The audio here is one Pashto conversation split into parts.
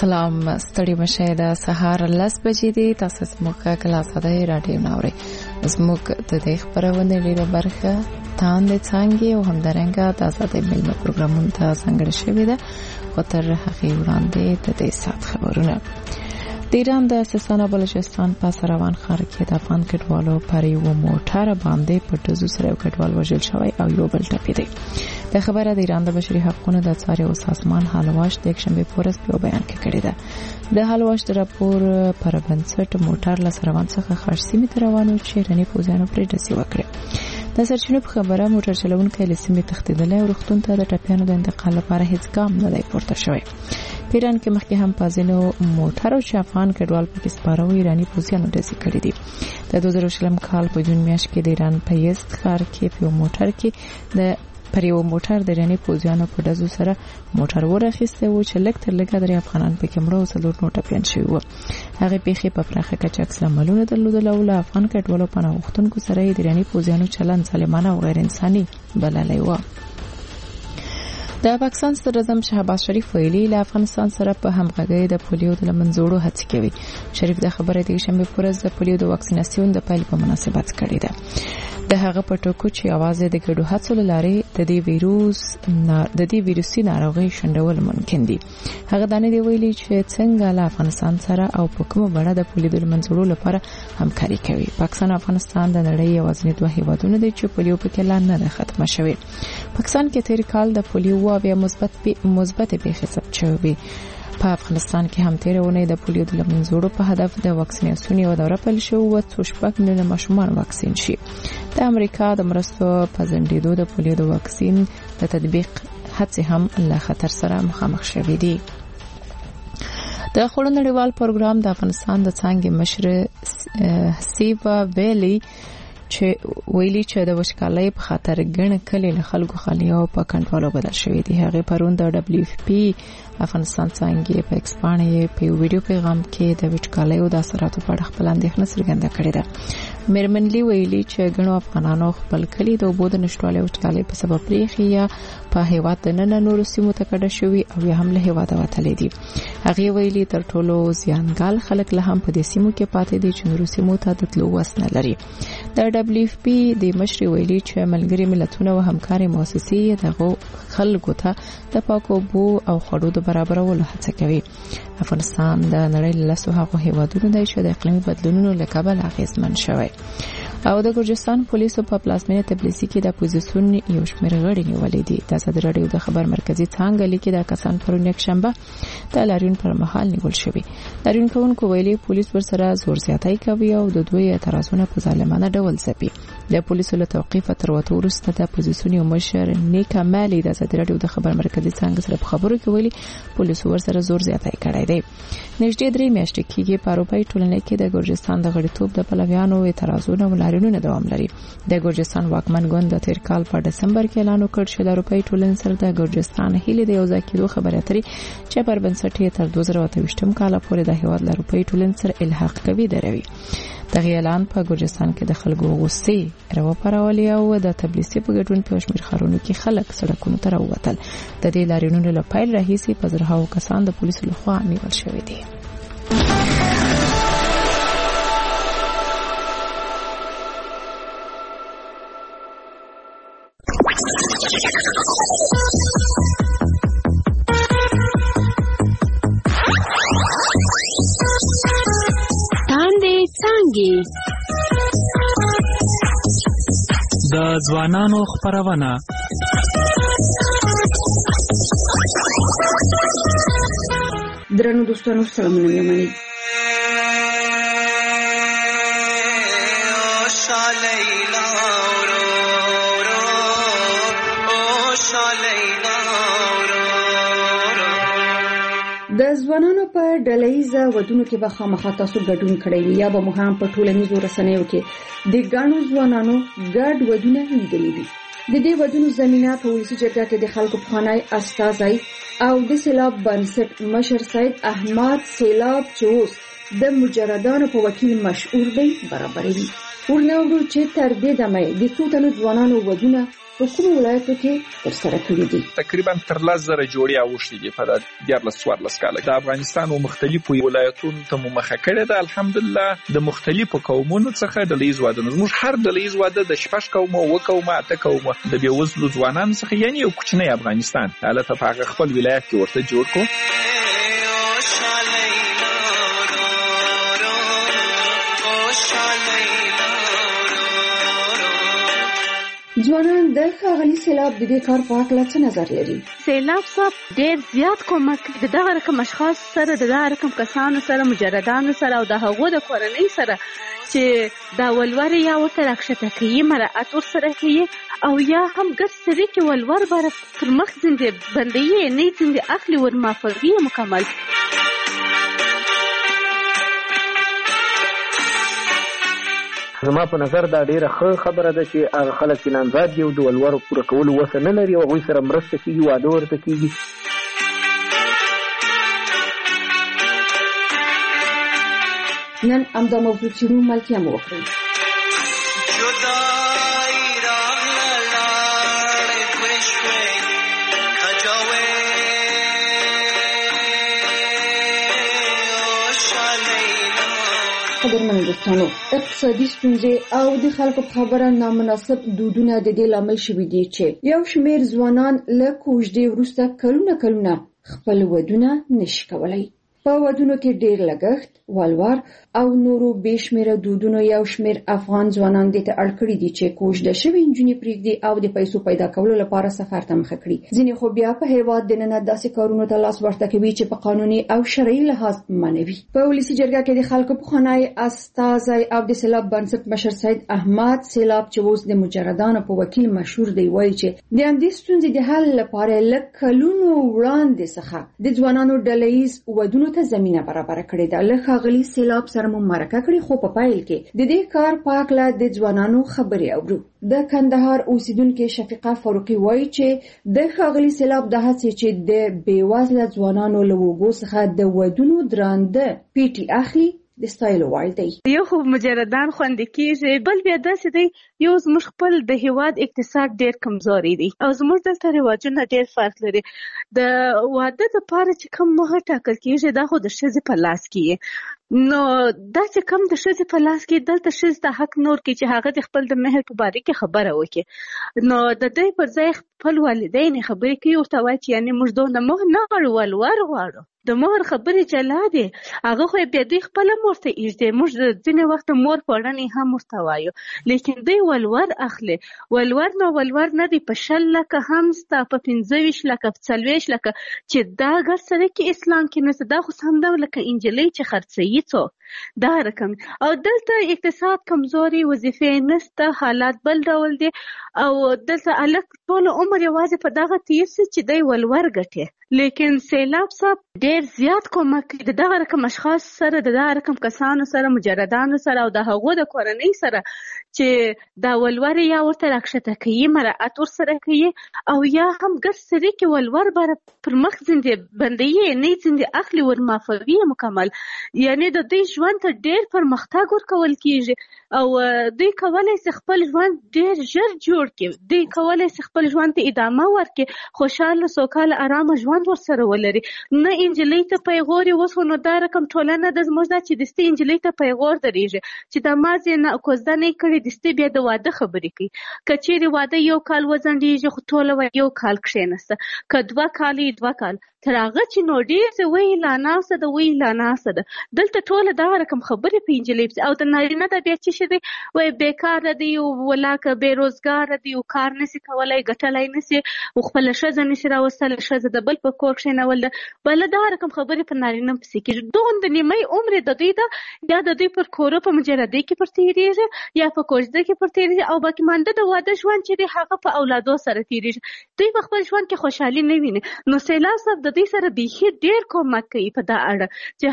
سلام ستړي مشه د سهار 10 بجې دي. تاسو زموږ کلاساده رادیو ناوړي. زموږ د دې خبرونه ډیره برخه تاند څنګه او همدارنګه تاسو د ملي پروګرامونو ته څنګه شوي ده او تر هغه وړاندې د دې سات خبرونه. د ایران د سیستان بلوچستان په سروان ښار کې د افغان کډوالو پر یو موټر باندې په ډزو سره یو کډوال وژل شوی او یو بل ټپي دی. د خبره د ایران د بشري حقوقو د څار او سازمان حالواش د یکشنبه پورس په بیان کې کړی ده. د حالواش د راپور پر بنسټ موټر له سروان څخه خارسیمه روانو چې رنی پوزانو پرې ډزې وکړي. د سرچینو په خبره موټر چلونکي له سیمې تښتیدل او روغتون ته د ټپیانو د انتقال لپاره هیڅ ګام نه دی پورته شوی. پیران کې مخکې هم پازینو موټرو چې افغان کډوال پکې سپارو ایرانی پوزیانو ډزې کړې دي. د 2020 کال په جون میاشت کې د ایران په یزد ښار کې په موټر کې د پر یو موټر د ایرانی پوزیانو په ډزو سره موټر ورخیسته و چې لږ تر لږه د افغانان پکې مړه او څلور نور ټپیان شوي و. هغه پیښې په پراخه کچه عکس العملونه درلودل او افغان کډوالو په نوښتونکو سره د ایرانی پوزیانو چلند ظالمانه او غیر انساني بللی و. د پاکستان صدر اعظم شهباز شریف ویلي له افغانستان سره په همغږۍ د پولیو د منځوړو هڅې کوي. شریف د خبره د شنبه پورز د پولیو د واکسیناسیون د پیل په مناسبت کړې ده. د هغه په ټکو چې आवाज د ګډو هڅو لارې د دې ویروسي ناروغي شندول ممکن دي. هغه دانه دی ویلي چې څنګه له افغانستان سره او په کومه بڼه د پولیو د منځوړو لپاره همکاري کوي. پاکستان او افغانستان د نړۍ یوازینی دوه هیوادونه دي چې پولیو پکې لا نه ختمه شوی. پاکستان کې تیر کال د پولیو بیا مثبت پیښې ثبت شوې. په افغانستان کې هم تیرونه د پولیو د منځوړو په هدف د واکسیناسیون یو دوره پیل شو او 3 میلیونه ماشومان واکسین شي. د امریکا د مرستو په ځنډېدو د پولیو د واکسین د تطبیق هڅې هم له خطر سره مخامخ شوې دي. د خړو نړیوال پروګرام د افغانستان د څنګه مشر سیوا ویلي چې ویلي چې د وشکالۍ په خاطر ګڼ کلی له خلکو خالي او په کنټرول بدل شوې دي. هغه پرون د WFP افغانستان څنګه په ایکسپانې په ویډیو پیغام کې د وشکالۍ او د اثراتو په اړه خپل اندېښنه څرګنده کړې ده. میرمنلی ویلي چې ګڼو افغانانو خپل کلی د وبود نشټوالۍ او وشکالۍ په سبب پریخي یا په هیواد نن نور سیمو ته کډه شوی او یا هم له هیواد وتلې دي. هغه ویلي تر ټولو زیانګال خلک له هم په دې سیمو کې پاتې دي چې نور سیمو ته د تلو وس نه لري. د WFP د مشر ویلي چې ملګری ملتونه او همکاري مؤسسې دغه خلکو ته د پاکو بو او خړو د برابرولو هڅه کوي. افغانستان د نړۍ له هغو هیوادونو دی چې د اقلیمي بدلونونو له کبله اغېزمن شوی. او د ګرجستان پولیسو په پلازمینه تبلیسي کې د اپوزیسیون یو شمېر غړي نیولې دي. د صدر رادیو د خبر مرکزی څنګه لیکي د کسان پرون یک شنبه د لاریون پر مهال نیول شوی. لاریون کوونکو ویلي پولیس ورسره زور زیاتی کوي او د دوی اعتراضونه په ظالمانه ډول ځپي. د پولیسو له توقیف تر وته وروسته د اپوزیسیون یو مشر نیکا مالی د صدر رادیو د خبر مرکزی څنګه سره په خبرو کې ویلي پولیسو ورسره زور زیاتی کړی دی. نږدې 3 میاشتې کېږي په اروپایي ټولنه کې د ګرجستان د غړیتوب د پلویانو اعتراضونه لاریونونه دوام لري. د ګرجستان واکمن ګوند د تیر کال په دسمبر کې اعلان وکړ چې د اروپایي ټولنې سره د ګرجستان هیله د یو ځای کېدو خبره اترې چې پر بنسټ یې تر 2028 کال پورې د هیواد د اروپایي ټولنې سره الحاق کوي دروي. دغه اعلان په ګرجستان کې د خلکو غوسې راوپارولې او د تبلیسي په ګډون په شمیر خارونو کې خلک سړکونو ته راووتل. د دې لاریونونو له پیل راهیسې په زرهاو کسان د پولیسو لخوا نیول شوي دي. د ځوانانو خبرونه درنو دوستانو سلامونه یمنی د ځوانانو په ډلهیزه ودونو کې به خامخا تاسو ګډون کړئ یا به مهم په ټولنیزو رسنیو کې د ګڼو ځوانانو ګډ ودونه لیدلي دي. د دې ودونو زمينه په ولسي جرګه کې د خلکو پخوانی استازي او د سیلاب بنسټ مشر سید احمد سیلاب چوس د مجردانو په وکیل مشهور دی برابرې. ورنه چې تر دې دمه د څو تنو ځوانانو ودونه په کوم ولایتو کې ترسره کړي دي. تقریبا تر 10,000 جوړې اوښتې دي په 14 کال د افغانستان او مختلفو ولایتونو ته مخه کړې ده. الحمدلله د مختلفو قومونو څخه ډلهییز واده، زموږ هر ډلهییز واده د 6 قومه 7 قومه 8 قومه د بېوزلو ځوانانو څخه، یعنی یو کوچنی افغانستان هلته په هغه خپل ولایت کې ورته جوړ کړو. ځوانان د ښاغلي سیلاب د دې کار په اړه څه نظر لري؟ سیلاب صاحب ډېر زیات کومک د دغه رقم اشخاص سره، د دغه رقم کسانو سره، مجردانو سره او د هغو د کورنۍ سره چې دا ولور یا ورته راکښته کوي، مراعات ورسره کوي او یا هم ګډ سړي کې ولور بره پر مخ ځینې بندوي، نه ځینې اخلي ورمعافوي مکمل. زما په نظر دا ډیره ښه خبره ده چې هغه خلک چې نامزاد دي او د ولورو پوره کولو وسه نه لري او هغوی سره مرسته کېږي، واده ورته کېږي. نن همدا موضوع څېړو، ملتیا مو وکړئ. قدرمنو دوستانو، اقتصادي ستونزې او د خلکو په خبره نامناسب دودونه د دې لامل شوي دي چې یو شمېر ځوانان له کوژدې وروسته کلونه خپل ودونه نشي کولی. په ودونو کې ډېر لګښت، ولور او نورو بېشمېره دودونو یو شمېر افغان ځوانان دې ته اړ کړي دي چې کوژده شوې نجونې پرېږدي او د پیسو پیدا کولو لپاره سفر ته مخه کړي. ځینې خو بیا په هېواد دننه داسې کارونو ته لاس ورته کوي چې په قانوني او شرعي لحاظ منع وي. په ولسي جرګه کې د خلکو پخوانی استازی او د سیلاب بنسټ مشر سید احمد سیلاب چې اوس د مجردانو په وکیل مشهور دی، وایي چې د همدې ستونزې د حل لپاره له کلونو وړاندې څخه د ځوانانو ډلهییز ودونو ته زمینه برابره کړې ده. له ښاغلي سیلاب سره مو مرکه کړې، خو په پایل کې د دې کار په هکله د ځوانانو خبرې اورو. د کندهار اوسیدونکې شفیقه فاروقي وایي چې د ښاغلي سیلاب د هڅې چې د بېوزله ځوانانو له اوږو څخه د ودونو درانده پیټي اخلي د ستایلو وړ دی. یو خو مجردان خوندي کېږي، بل بیا داسې دی یو زموږ خپل د هېواد اقتصاد ډېر کمزوري دی او زموږ دلته رواجونه ډېر فرق لري. د واده دپاره چې کوم مهر ټاکل کېږي دا خو د ښځې په لاس کې، نو دا چې کوم د ښځې په لاس کې دلته ښځې ته حق نور کې چې هغه د خپل د مهر په باره کې خبره وکړي. نو د دوی پر ځای خپل والدین خبرې کوي، ورته وایي چې یعنې موږ دونه مهر نه غواړو، ولور غواړو. د مهر خبرې جلا دي، هغه خو بیا دوی خپله مور ته ایږدي. موږ ځینې وخت مور پوړنې هم ورته وایو، لیکن دوی ولور اخلي. ولور نو ولور نه دی، په 10 لکه هم ستا، په 25 لکه، په 40 لکه، چې دا ګډ سره کې اسلام کې نشته. دا خو هم دا لکه انجلۍ چې خرڅوي څوک، دا رقم. او دلته اقتصاد کمزوري، وظیفې نشته، حالات بل ډول دي او دلته هلک ټول عمر یوازې په دغه تیر سي چې دی ولور ګټي. لیکن سیلاب صاحب ډېر زیات کومک د دغه رقم اشخاص سره، د دغه رقم کسانو سره، مجردانو سره او د هغو د کورنۍ سره چې دا ولور یا ورته راکښته کوي، مراعات ورسره کوي او یا هم ګډ سړي کې ولور بره پر مخ ځینې بندوي، نه ځینې اخلي ورمعافوي مکمل. یعنې د دوی ژوند ته ډېر پرمختګ ورکول کېږي او دوی کولی شي خپل ژوند ډېر ژر جوړ کړي. دوی کولی شي خپل ژوند ته ادامه ورکړي، خوشحاله سوکاله ارامه ژوند ورسره ولري. نه انجلۍ ته پیغور اوس نو دا رقم ټولنه د زموږ دا چې دستي انجلۍ ته پیغور درېږي چې د مازې نه کوزده نه کړي، دستي بیا د واده خبرې کوي. که چیرې واده یو کال وځنډېږي خو ټوله یو کال کښېنسته، که 2 کال 2 کال تر هغه چې نو ډېر څه وایي لا ناسته ده، وایي لا ناسته ده. دلته ټوله دغه رقم خبرې په انجلۍ پسې. او د نارینه ده بیا څه شي دی، وایي بېکاره دی، ولاکه بېروزګاره دی، کار نسي کولی، ګټلی نسي، خپله ښځه نسي راوستلی، ښځه د بل په کور کښېنول ده. بله دغه رقم خبرې په نارینه پسې کېږي. دومره نیمۍ عمر د دوی ده، یا د دوی پر کورو په مجردۍ کې پر تېرېږي یا په کوژده کې پر تېرېږي او باقي مانده د واده ژوند چې دی هغه په اولادو سره تېرېږي. دوی په خپل ژوند کې خوشحالي نه ویني. نو سیلاب صاحب د دوی سره بیخي ډېر کومک کوي په دا اړه چې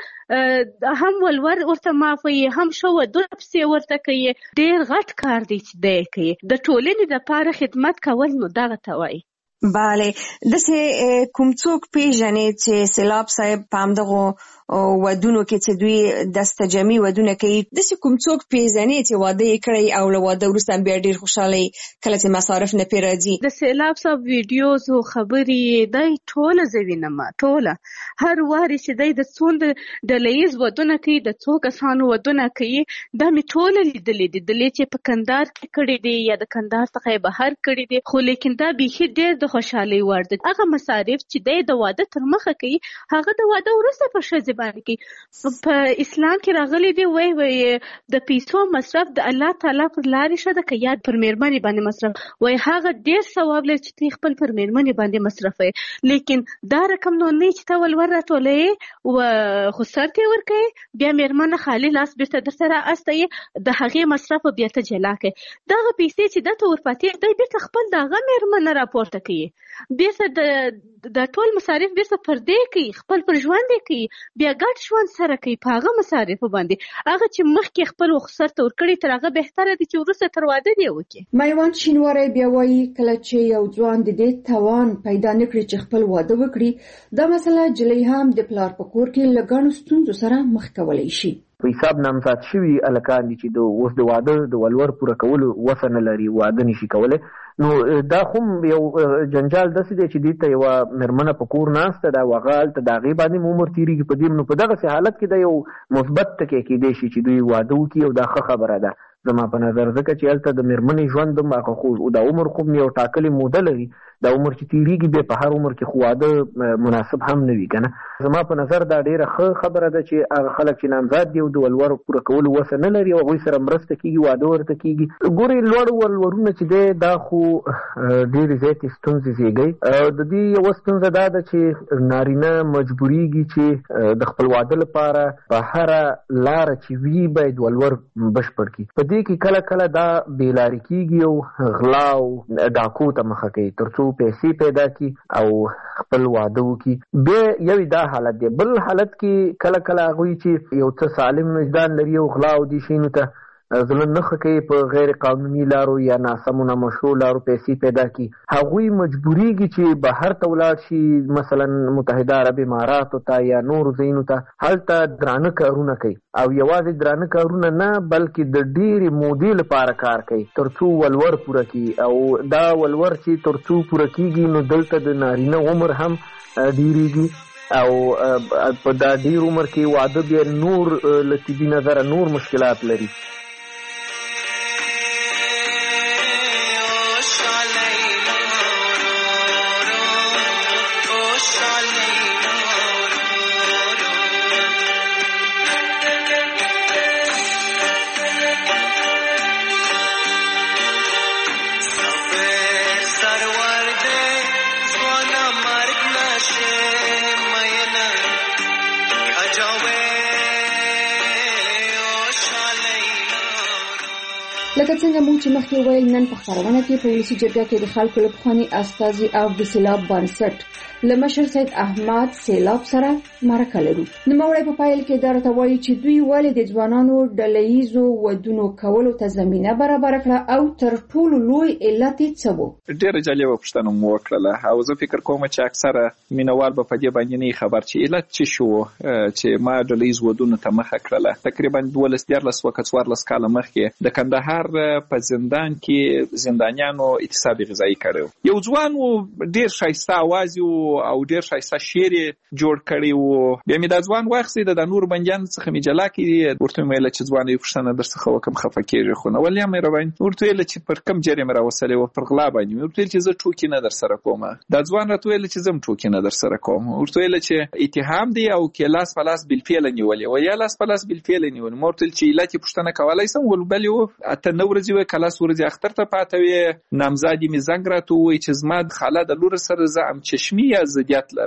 هغه هم ولور ورته معافوي، هم ښه ودونه پسې ورته کوي. ډېر غټ کار دی چې دی کوي. د ټولنې دپاره خدمت کول نو دغه ته وایي. bale دسه کوم څوک پیژنې چې سیلاب صاحب په همدغو ودونو کې چې دوی دستجمي ودونه کوي دسه کوم څوک پیژنې چې واده یې کړی او له واده وروسته بیا ډیر خوشاله کله چې مصارف نه پی راځي د سیلاب صاحب ویډیوز او خبرې دای ټوله زوینه ټوله هر واري چې دای د څون د ډلېز ودونه کوي د څو کسانو ودونه کوي دا می ټوله لیدلې دي د لې چې په کندهار کې کړي دي یا د کندهار څخه بهر کړي دي خو لیکن دا به ډیر د خوشحالي وړ دي هغه مصارف چې د واده تر مخه کوي هغه د واده وروسته په شذ باندې په اسلام کې راغلي دي وای د پیسو مصرف د الله تعالی پر لارې شته که یاد پر میرمنې باندې مصرف وای هغه ډیر ثواب لري چې خپل پر میرمنې باندې مصرفوي لیکن دا رقم نو نه چې تول ور راټولې او خسرت ورکې بیا میرمنه خالی لاس بیرته در سره استي د هغه مصرف بیا ته جلا کوي دا پیسې چې د تور پاتې دی بیرته خپل دغه میرمنه راپورته کوي بیرته د ټول مصارف بیرته پر دې کوي خپل پر ژوند کوي بیا ګډ ژوند سره کوي په هغه مصارف باندې هغه چې مخکې خپل خسرت ورکړي تر هغه بهتره دي چې ورسره تر واده دی وکي میوند شینواری بیا وایي کله چې یو ځوان د دې توان پیدا نکړي چې خپل واده وکړي دا مسله جلې هم د پلار په کور کې لګڼو ستونزو سره مخ کولای شي په حساب نامزاد شوي الکان دي چې د اوس د واده د ولور پوره کولو وسه نه لري واده نشي کولی نو دا خو یو جنجال داسې دی چې دې ته یوه مېرمنه په کور ناسته ده هغه هلته د هغې باندې عمر تېرېږي په دې نو په دغسې حالت کې دا یو مثبت ټکی کېدی شي چې دوی واده وکړي او دا ښه خبره ده زما په نظر ځکه چې هلته د مېرمنې ژوند هم هغه خو د عمر خو یو ټاکلې موده لري دا عمر چې تېرېږي بیا په هر عمر کې خو واده مناسب هم نه وي که نه زما په نظر دا ډېره ښه خبره ده چې هغه خلک چې نامزاد دي او د ولور پوره کولو وسه نه لري او هغوی سره مرسته کېږي واده ورته کېږي ګورې لوړ ولورونه چې دی دا خو ډېرې زیاتې ستونزې زېږوي د دې یوه ستونزه دا ده چې نارینه مجبورېږي چې د خپل واده لپاره په هره لاره چې وي باید ولور بشپړ کړي په دې کې کله کله دا بېلارې کېږي او غلا او ډاکو ته مخه کوي تر څو پیسې پیدا کی او خپل واده وکړي بیا یو دا حالت دی بل حالت کې کله کله هغوی چې یو څه سالم وجدان لري او غلا او دې شیانو ته زړه نه ښه کوي په غیر قانوني لارو یا ناسمو نامشروع لارو پیسې پیدا کړي هغوی مجبورېږي چې بهر ته ولاړ شي مثلا متحده عرب اماراتو ته یا نورو ځایونو ته هلته درانه کارونه کوي او یوازې درانه کارونه نه بلکې د ډېرې مودې لپاره کار کوي تر څو ولور پوره کړي او دا ولور چې تر څو پوره کېږي نو دلته د نارینه عمر هم ډېرېږي او په دا ډېر عمر کې واده بیا نور له طبي نظره نور مشکلات لري لکه څنګه موږ چې مخکې ویل نن په خپرونه کې په ولسي جرګه کې د خلکو له پخواني استازي او د سیلاب بنسټ له مشر سید احمد سیلاب سره مرکه لرو نوموړی په پایل کې دا راته وایي چې دوی ولې د ځوانانو ډلهییزو ودونو کولو ته زمینه برابر کړه او تر ټولو لوی علت یې څه و ډېره جالبه پوښتنه مو وکړله او زه فکر کوم چې اکثره مینوال به په دې باندې نه خبر چې علت څه شو چې ما ډلهییز ودونو ته مخه کړله تقریبا 12 کاله مخکې د کندهار په زندان کې زندانیانو اعتصاب غذایی کړو یو ځوان ډېر ښایسته اواز او ډېر ښایسته شعر جوړ کړی و بیا مې دا ځوان واخیستی د نورو بندیانو څخه مې جلا کړي ورته مې ویله چې ځوانه یو پوښتنه درڅخه وکړم خفه کېږې خو نه ولې مهرباني ورته ویله چې پر کوم جرم راوستلی و پر غلا باندې مې ورته ویل چې زه ټوکې نه درسره کوم دا ځوان راته ویله چې زه هم ټوکې نه درسره کوم ورته ویله چې اتهام دی او کې لاس په لاس بالفعله نیولې و یا لاس په لاس بالفعله نیولې ما ورته ویل چې علت یې پوښتنه کولی شم ولې و اته نه ورځې وې که لس ورځې اختر ته پاته وې نامزادې مې زنګ راته ووایي چې زما د خاله د لور سره زه هم چشمي یا ضدیت لرم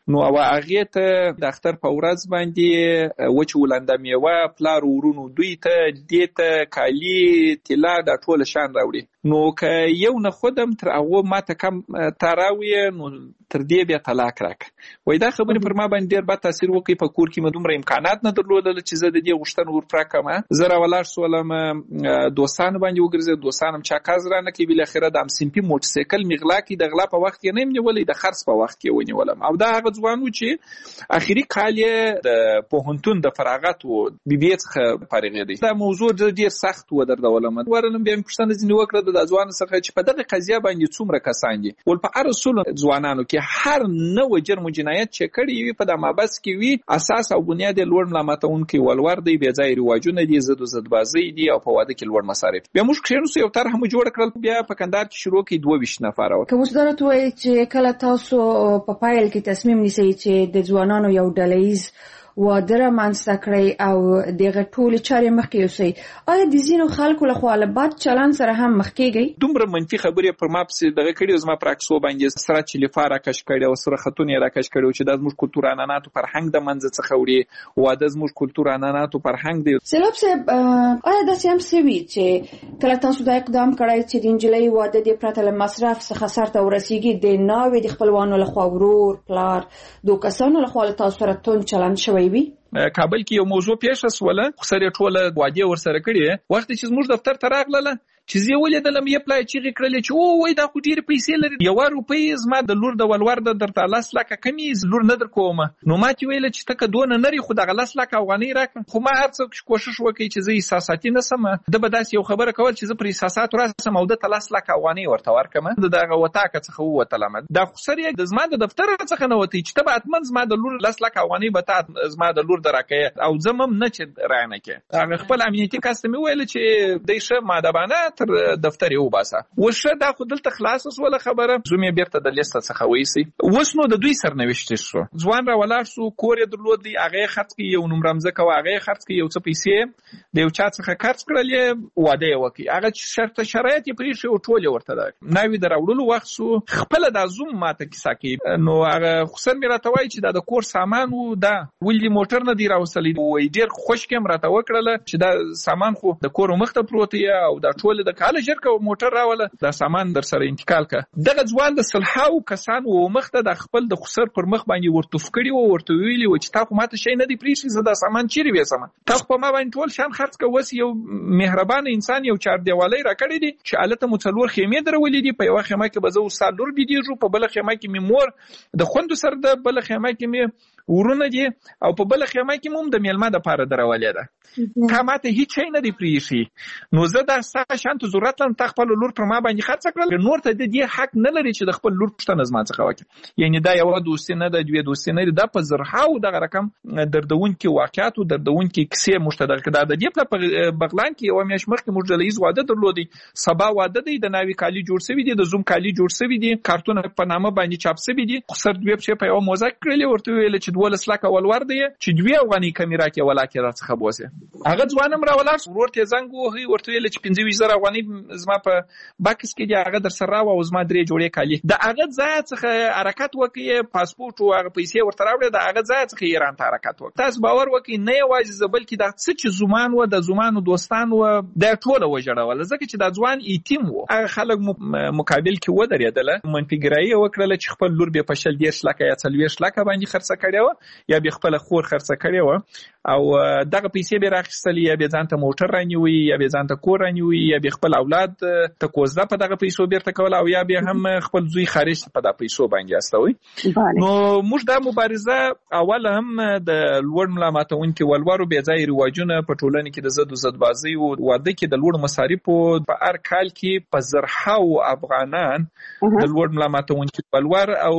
نو هغې ته د اختر په ورځ باندې وچ ولانده میوه پلار ورونو دوی ته دې ته کالي طلا دا ټول شان راوړي. نو که یو نه خودم تر هغه ماته کم تراوي نو تر دې بیا طلاق راک. وای دا خبرې پر ما باندې ډېر بد تاثیر وکړي. په کور کې مې دومره امکانات نه درلودل چې زه د دې غوښتنه ورپوره کړم. زه راولاړ شولم دوستانو باندې وګرځېد، دوستان هم چاکاز رانه کړي. بالاخره د همسنفي موټرسایکل مې غلا کړي. د غلا په وخت کې نه یم نیولی، د خرڅ په وخت کې ونیولم. او دا هغه ځوان و چې اخري کال یې د پوهنتون د فراغت و بي بي څخه فارغېدی. دا موضوع ډېر سخت ودردولم. ورنم بیا مې پوښتنه ځینې وکړه د ځوان څخه چې په دغه قضیه باندې څومره کسان دي. ول په هر اصول ځوانانو کې هر نوع جرم جنایت چې کړي وي په د مابس کې وي اساس او بنیاد لوړ ملامتونکي ولور دی، بې ځای رواجونه دي، زد و زدبازي دي او په واده کې لوړ مصارف. بیا موږ کښېنوسو یو طرح مو جوړ کړل. بیا په کندهار کې شروع کړي 22 نفره. که اوس درته وایي چې کله تاسو په پایل کې تصمیم نیسئ چې د ځوانانو یو ډلهییز واده رامنځته کړئ او دغه ټولې چارې مخکې یوسئ، آیا د ځینو خلکو لخوا له بد چلند سره هم مخ کېږئ؟ دومره منفي خبرې پر ما پسې دغه کړي، زما پر عکسو باندې سره چلیفا راکش کړي او سره خطونه یې راکش کړي چې دا زموږ کلتور عنعناتو فرهنګ د منځه څخه وړي. واده زموږ کلتور عنعناتو فرهنګ دی. سیلاب صاحب آیا داسې هم سوي چې کله تاسو دا اقدام کړی چې د نجلۍ واده دې پرته له مصرف څخه سرته ورسیږي، د ناوې د خپلوانو لخوا ورور پلار دو کسانو لخوا له تاسو سره توند چلند شوی وي؟ کابل کې یو موضوع پیښه سوله، خو سره ټوله وادي ورسره کړي. وخت چې زموږ دفتر ته راغله چې زه ولیدلم یې پلای چیغې کړلې چې او وای دا خو ډېرې پیسې لري، 1 روپۍ زما د لور د ولور د درته 10 لکه کمې لور نه در کومه. نو ما چې ویل چې تکه دونه نری خو دغه 10 لکه افغانۍ راکړه. خو ما هر څه کوشش وکړ چې زه احساساتي نه سم، د به داسې یو خبره کول چې زه پر احساسات راسم او د 10 لکه افغانۍ ورته ورکړم. دغه وتاکه څخه ووتلم. دا خو سره د زما د دفتر څخه نه وتی چې ته به اتمن زما د لور 10 لکه افغانۍ به ته زما د لور درکې او زمم نه چې رانه کې. هغه خپل امنیتي کس ته مې ویل چې دیشه مادبانه تر دفتر یو باسه. وشه دا خو دلته خلاص وسوله خبره. زومې بیرته د لیست څخه وېسي. وس نو د دوی سرنوشت شو. ځوان را ولاړ شو، کور یې درلود، هغه خرڅ کې یو نوم رمزه کوي، هغه خرڅ کې یو څه پیسې د یو چا څخه خرڅ کړلې، واده یې وکړي. هغه شرایط یې پرې شو ټول ورته ده. ناوی دراوړلو وخت سو خپل د زوم ماته کیسه کوي. نو هغه خسر مې راته وایي چې دا د کور سامان و، دا ولې موټر نه دی راوستلی. وای ډېر خوش کېم راته وکړله چې دا سامان خو د کور مخته پروت دی او دا ټول د کاله جرکه موټر راوله، دا سامان در سره انتقال کا. دغه ځوان د صلحاو کسان و مخته د خپل د خسر پر مخ باندې ورتوف کړي او ورته ویلي و چې تا خو ماته شي نه دی پریښی، زه دا سامان چیرې وېسم، تا خو ما باندې ټول شان خرڅ کو. وس یو مهربان انسان یو چار دیوالۍ را کړی دی چې الته مو څلور خیمې درولې دي. په یو خیمه کې به زه وسال لور بيدیږو، په بل خیمه کې مې مور د خوند سره، د بل خیمه کې مې ورونه دي او په بل خیمه کې موږ د میلمه د پاره درولې ده. تا ماته هیڅ شي نه دی پریښی. نو زه دا ساده شانت ضرورت لرم تا خپل لور پر ما باندې خرڅ کړل. نور ته د دې حق نه لري چې د خپل لور پښتنه زما څخه وکړي. یعنی دا یو دوستي نه ده، دوی دوستي نه ده، په زرهاو دغه رقم دردونکي واقعیت او دردونکي کیسې مشترک ده. د دې په بغلان کې یو میاشت مخکې موږ ډلهییز واده درلودی. سبا واده دی، د ناوی کالی جوړ شوی دی، د زوم کالی جوړ شوی دی، کارتون په نامه باندې چاپ شوی دي. خسر دوی په یو موزه کړلې، ورته ویل چې 12 لکه ولور دی چې 2 افغانۍ کمی راکې ولاکې را څخه بوسه. هغه ځوانم را ولاړ ورور ته زنګ وهي، ورته ویل چې 25000 افغانۍ زما په باکس کې دی، هغه در سره او زما 3 جوړې کالی. د هغه ځای څخه حرکت وکړي، پاسپورت او هغه پیسې ورته راوړي، د هغه ځای څخه ایران ته حرکت وکړي. تاسو باور وکړئ نه یوازې زبل کې د څه چې زومان و د زومانو دوستان و د ټوله وجړول، ځکه چې د ځوان ایتیم و. هغه خلک مقابل کې ودرېدل، منفیګرایي وکړل چې خپل لور به په 40 لکه یا 40 لکه باندې خرڅ کړي و یا به خپل خور خرڅ کړي و او دغه پیسې به راخستلې، یا به ځان ته موټر رانیوي، یا به ځان ته کور رانیوي، یا به خپل اولاد ته کوزده په دغه پیسو بیرته کول، او یا به هم خپل زوی خارج په دغه پیسو باندې استوي. نو موږ دا مبارزه اول هم د لوړ ملامتونکي ولورو بې ځای رواجونه په ټولنه کې د زد و زدبازي او واده کې د لوړ مصارفو په هر کال کې په زرهاو افغانان د لوړ ملامتونکي ولور او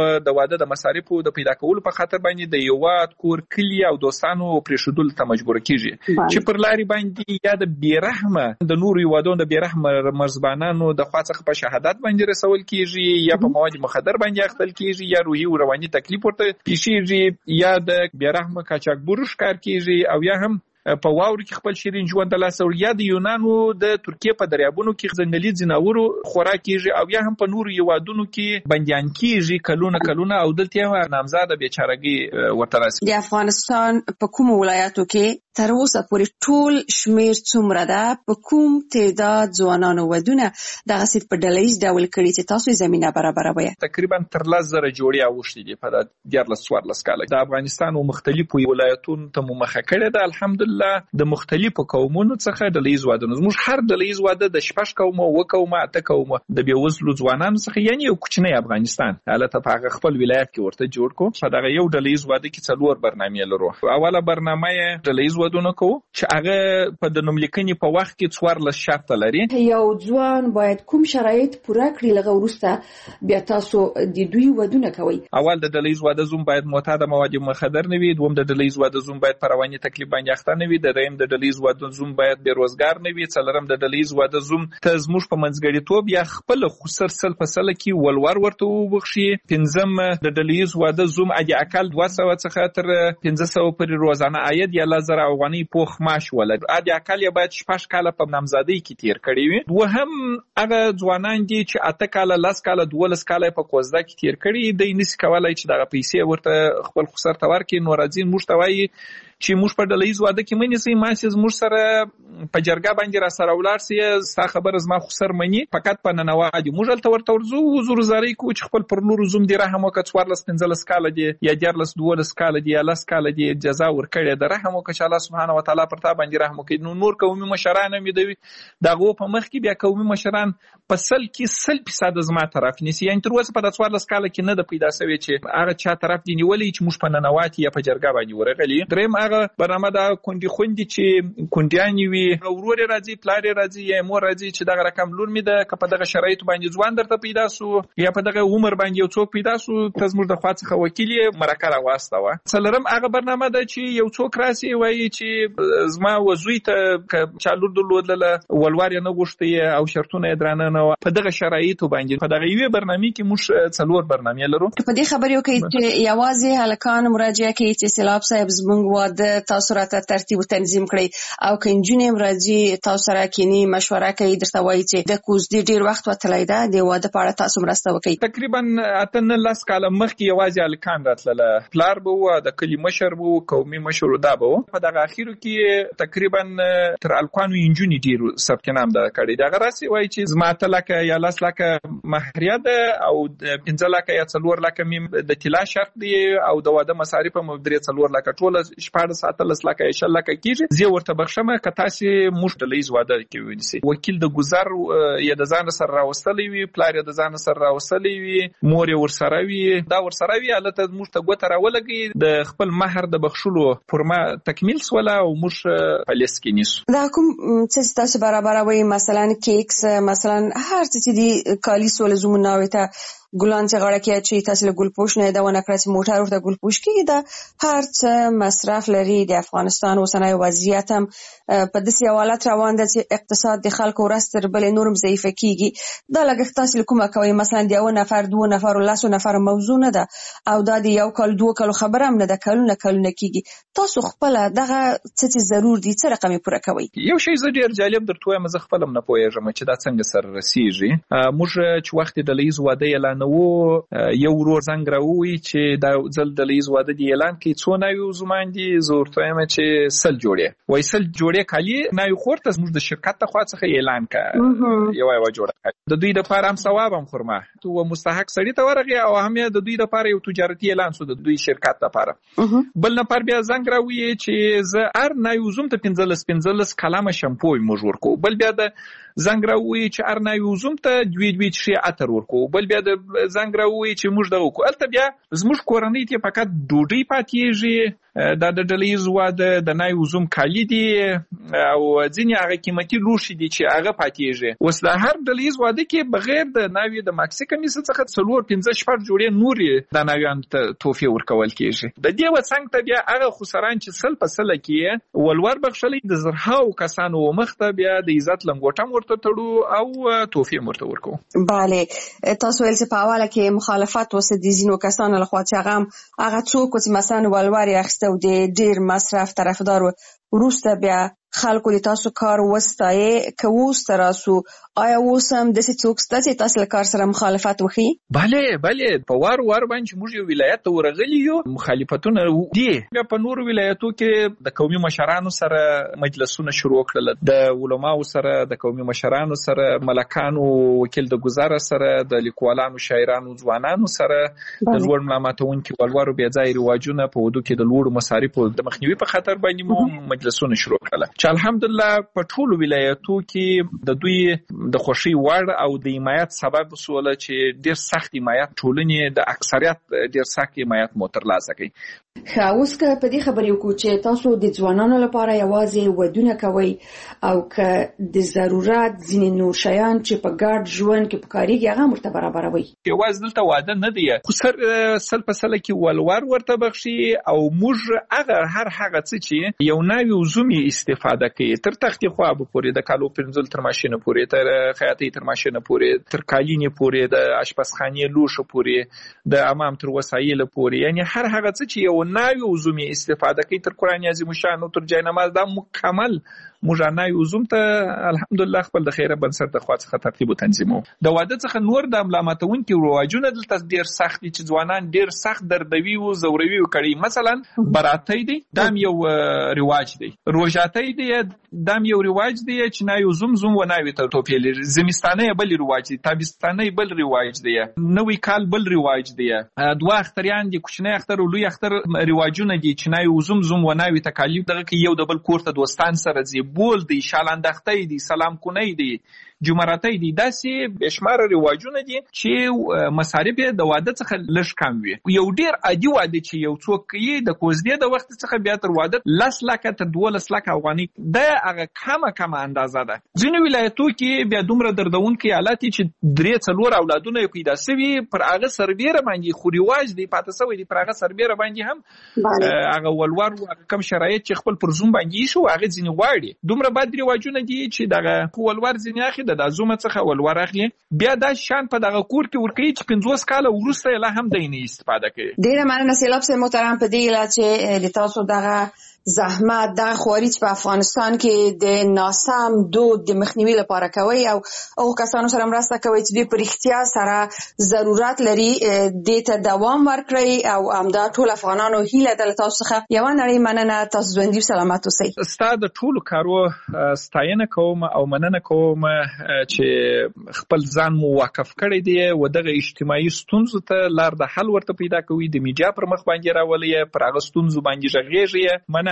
د واده د مصارفو د پیدا کولو په خاطر باندې د یواد کور کلی او دوستانو پرېښودل ته مجبور کیږي چې پر لاري باندې یا د بیرحمه د نورو یوادونو د بیرحمه مرزبانانو د خوا څخه په شهادت باندې رسول کیږي، یا په مواد مخدر باندې اخیستل کیږي، یا روحي او رواني تکلیف ورته پیښیږي، یا د بیرحمه قاچاقبرو ښکار کیږي، او یا هم په واورو کې خپل شیرین ژوند د لاسه وړي، یا د یونانو د ترکیې په دریابونو کې ځنګلي ځناورو خوراک کیږي، او یا هم په نورو هیوادونو کې بندیان کیږي کلونه او دلته یو نامزاده بیچارهګي ورته راسي. د افغانستان په کوم ولایتو کې تر اوسه پورې ټول شمیر څومره ده؟ په کوم تعداد ځوانانو ودونه دغه سیټ په ډلهیز ډول کړي چې تاسو زمينه برابروي؟ تقریبا تر 10,000 جوړې اوښتي دي په 14 کال کې. د افغانستان او مختلفو ولایتونو ته مخه کړې ده الحمدلله. د مختلفو قومونو څخه ډلهیز واده، زموږ هر ډلهیز واده د 6 قومه و قومه اته قومه د بیوزلو ځوانانو څخه، یعنی یو کوچنی افغانستان حالت په خپل ولایت کې ورته جوړ کو. په دغه یو ډلهیز واده کې 4 برنامې لرو. اوله برنامه ډلهیز ودونه کو چې هغه په د نوملیکنې په وخت کې 14 شرط لري. یو ځوان باید کوم شرایط پوره کړي لغه ورسته بیا تاسو د دوی ودونه کوي؟ اول د ډلهیز واده زوم باید معتاد مواد مخدر نه وي، دوم د ډلهیز واده زوم باید پر رواني تکلیف باندې اخته نه وي، دریم د ډلهیز واده زوم باید بیروزګار نه وي، څلورم د ډلهیز واده زوم ته زموږ په منځګړیتوب یا خپل خسر سل په سل کې ولور ورته وبخشي، پنځم د ډلهیز واده زوم اجي اقل 200 څخه تر 1500 پورې روزانه عاید یا 1000 افغاني پوخ معاش ولر، اجي اقل یا باید 6 کاله په نامزادۍ کې تیر کړی وي. دوهم هغه ځوانان دي چې 8 کاله 10 کاله 12 کاله په کوزده کې تیر کړي، د نس کولای چې دغه پیسې ورته خپل خسر ته ورکړي. نو راځي موږ ته وایي چې موږ په ډلهیز واده کې منې سي ماسي زموږ سره په جرګه باندې را سره ولاړ سي، ستا خبره زما خسر مني، فقط په ننوادي موږ ته ورځو حضور زاري کو چې خپل پر نور زوم دی رحم وکړ 14 کاله دی یا 12 کاله دی یا 10 کاله دی جزا ورکړي د رحم وکړي چې الله سبحانه و تعالی پر تا باندې رحم وکړي. نو نور قومي مشران هم دی دغه په مخ کې بیا قومي مشران په سل کې 100% زما طرف نيسي، یعنی تر اوسه په 14 کاله کې نه د پیدا شوی چې هغه چا طرف دی نیولې چې موږ په ننواتي یا په جرګه باندې ورغلي. دریم هغه برنامه دا کندي خوندي چې کنديان وي ورور راځي پلار راځي یا مور راځي چې دغه رقم لور می ده که په دغه شرایط باندې ځوان درته پیدا سو یا په دغه عمر باندې یو څوک پیدا سو ته زموږ د خوا څخه وکیل مرکه راواسته و. څلورم هغه برنامه ده چې یو څوک راسي وایي چې زما وزوی ته چا لور درلودله ولور نه غوښتي او شرطونه درانه نه په دغه شرایط باندې په دغه یوه برنامه کې موږ 4 برنامې لرو. په دې خبرو کې چې یوازې هلکان مراجعه کوي چې سیلاب صاحب زموږ واده تاسو راته ترتیب او تنظیم کړی او کنجونې راځي تاسو سره کینی مشوره کوي درته وایي چې د کوزدي ډیر وخت وتلی ده د واده په اړه تاسو مرسته وکړئ. تقریبا 18 کاله مخکې یوازې هلکان راتلله، پلار به و د کلي مشر به قومي مشر دا به په دغه اخیرو کې تقریبا تر الکانو انجونی ډیر ثبت نام ده کړی. دغه راسي وایي چې زما ته لکه یا 10 لکه مهریه ده او 15 لکه یا 4 لکه مم د طلا شرط دی او د واده مصارف هم 3 لکه ټول 14 لکه 10 لکه کیږي. زه ورته بخښم که تاسو موږ ډلهیز واده کې ونیسي، وکیل د گذر یا د ځان سره راوستلې وي، پلار د ځان سره راوستلې وي، مور ورسره وي، دا ورسره وي، البته موږ ته ګوته راولګي د خپل مہر د بخښلو فرما تکمیل سوله او موږ په لیست کې نیسو. دا کوم څه تاسو برابروي مثلا کیکس مثلا هر څه دي کالی سول زمونه وته ګلان چې غړه کې چې تاسو له ګلپوش نه دا ونه کړی موټر ورته ګلپوش کېږي دا هر څه مصرف لري. د افغانستان اوسنۍ وضعیت هم په داسې حالت روان ده چې اقتصاد د خلکو ورستر بل نورم ضعیفه کیږي. دا لګښت تاسو کومه کوي مثلا د یو نفر 2 نفر 10 نفر موضوع نه ده او دا د یو کال 2 کال خبره هم نه ده، کلونه کیږي. تاسو خپل دغه څه ضرور دي څه رقم پوره کوي؟ یو شی زه ډیر جالب درته وایم، زه خپل هم نه پوهیږم چې دا څنګه سره رسیږي. موږ چې وخت د ډلهیز واده اعلان نو یو ورور زنګ راووي چې دا ځل د ډلهیز واده دی اعلان کوي څو نوي زومان دي زورته یم چې 100 جوړې وای 100 جوړې کالي نوي خورته زموږ د شرکت ته خوا څخه اعلان کړ یو جوړه د دوی د پاره هم ثواب هم خورما تو مستحق سړی ته ورغی او هم د دوی د پاره یو تجارتي اعلان سو د دوی شرکت لپاره. بل نه پر بیا زنګ راووي چې زه ار نوي زوم ته 15 کلمه شامپو موږ ورکو. بل بیا د زنګ راووي چې ار نوي زوم ته دوی شي اتر ورکو. بل بیا د زنګ راووي چې موږ دغه کو البته بیا زموږ کورنۍ ته فقط ډوډۍ پاتېږي، دا د ډلهیز واده د نوي زوم کالی دي او ځینې هغه قیمتي لوښي دي چې هغه پاتېږي. اوس د هر ډلهیز واده کې بغیر د نوي د ماکسي کمیس څخه 4-5 جوړې نورې د نویان ته توفیه ورکول کېږي. د دې وڅنګ ته بیا هغه خسران چې سل په سل کې ولور بخښلې د زرهاو کسانو مخته بیا د عزت لنګوټم ورته تړو او توفیه ورته ورکو. bale تاسو ول څه په حواله کې مخالفت وسه دي زینو کسانو له خوا چې هغه څوک چې مثلا ولور اخیسته او د ډیر مصرف طرفدار وروسته بیا خلکو د تاسو کار وستایي که اوس ته راسو آیا اوس هم داسې څوک شته چې تاسو له کار سره مخالفت وکړي؟ بله په وار باندې موږ یو ولایت ته ورغلي یو مخالفتونه دي. په نورو ولایتو کې د قومي مشرانو سره مجلسونه شروع کړل، د علماو سره، د قومي مشرانو سره، ملکانو وکیل د گزار سره، د لیکوالانو، شاعرانو، ځوانانو سره، د لوړ ملامتونکو ولورو بیا ځای رواجونه په ودو کې د لوړو مصارفو د مخنیوي په خاطر باندې مو مجلسونه شروع کړل چې الحمدلله په ټولو ولایتو کې د دوی د خوشي وړ او د حمایت سبب وسوله چې ډیر سخت حمایت ټولنې د اکثریت ډیر سخت حمایت مو ترلاسه کړي. اوس که په دې خبرې وکړو چې تاسو د ځوانانو لپاره یوازې ودونه کوي او که د ضرورت ځینې نور شیان چې په ګډ ژوند کې پکاريږي هغه مرته برابروي. یوازې دلته واده نه دی، خو سل په سل کې ولور ورته بخشي او موږ هر هغه څه چې یو نوی عضومي استفاده کوي تر تختې خوابه پورې، د کالو پنځل تر ماشینه پورې، تر خیاطۍ تر ماشینه پورې، تر قالینې پورې، د اشپزخانې لوښو پورې، د حمام تر وسایل پورې، یعنی هر هغه څه چې یو نوی عضومي استفاده کوي تر قرآن عظیم الشان او تر جای نماز دا مکمل موږ نوی عضوم ته الحمدلله خپل د خیره بنسټ د خوا څخه ترتیب او تنظیمو. د واده څخه نور د ملامتونکو رواجونه دلته ډیر سخت دي چې ځوانان ډیر سخت دردوي او زوروي کړي. مثلا براتی دی دام یو رواج دی، روژاتی دی دام یو رواج دی چې نوی عضوم زوم و نوی ته توپیل، زمستانه بل رواج دی، تابستانه بل رواج دی، نوی کال بل رواج دی، دوه اختریان دي، کوچنی اختر او لوی اختر رواجونه دي چې نوی عضوم زوم و نوی تکالیف دغه کې یو د بل کور ته دوستان سره زی بول دی، شالاندختی دی، سلام کنی دی، جمراتی دی، داسې بشمار رواجونه دي چې مصارف د واده څخه لږ کم وي. یو ډیر عادي واده چې یو څوک کوي د کوزدې د وخت څخه بیا تر واده 10 لک تر 12 لک افغاني د هغه کمه اندازه ده. ځینې ولایتو کې بیا دومره دردونکي حالت چې 3-4 اولادونه یې پیدا شوي پر هغه سربیره باندې خو رواج دی پاتې شوی دی، پر هغه سربیره باندې هم هغه ولور کم شرایط چې خپل پر زوم باندې شو هغه ځینې واړي دومره بد رواجونه دي چې دغه ولور ځینې اخی د ازومه څخه ولور اخلي بیا دا شان په دغه کور کې ورکړي چې 50 کال وروسته لا هم دیني استفاده کوي. ډیره مننه سیلاب سه محترم په دې اله چې د تاسو دغه زحمت د خواري چې په افغانستان کې د ناسم دود د مخنیوي لپاره کوي او کسانو سره مرسته کوي چې د پرختیا سره ضرورت لري د ته دوام ورکړي او همدا ټول افغانانو هیله د تاسو څخه یو نړۍ مننه. تاسو ژوندۍ سلامت اوسئ. ستاسو د ټولو کارو ستاینه کوم او مننه کوم چې خپل ځان مو واقف کړی دی او دغه اجتماعي ستونزو ته لار د حل ورته پیدا کوي، د میډیا پر مخ باندې راولي، پر هغه ستونزو باندې ژغېږي. مننه.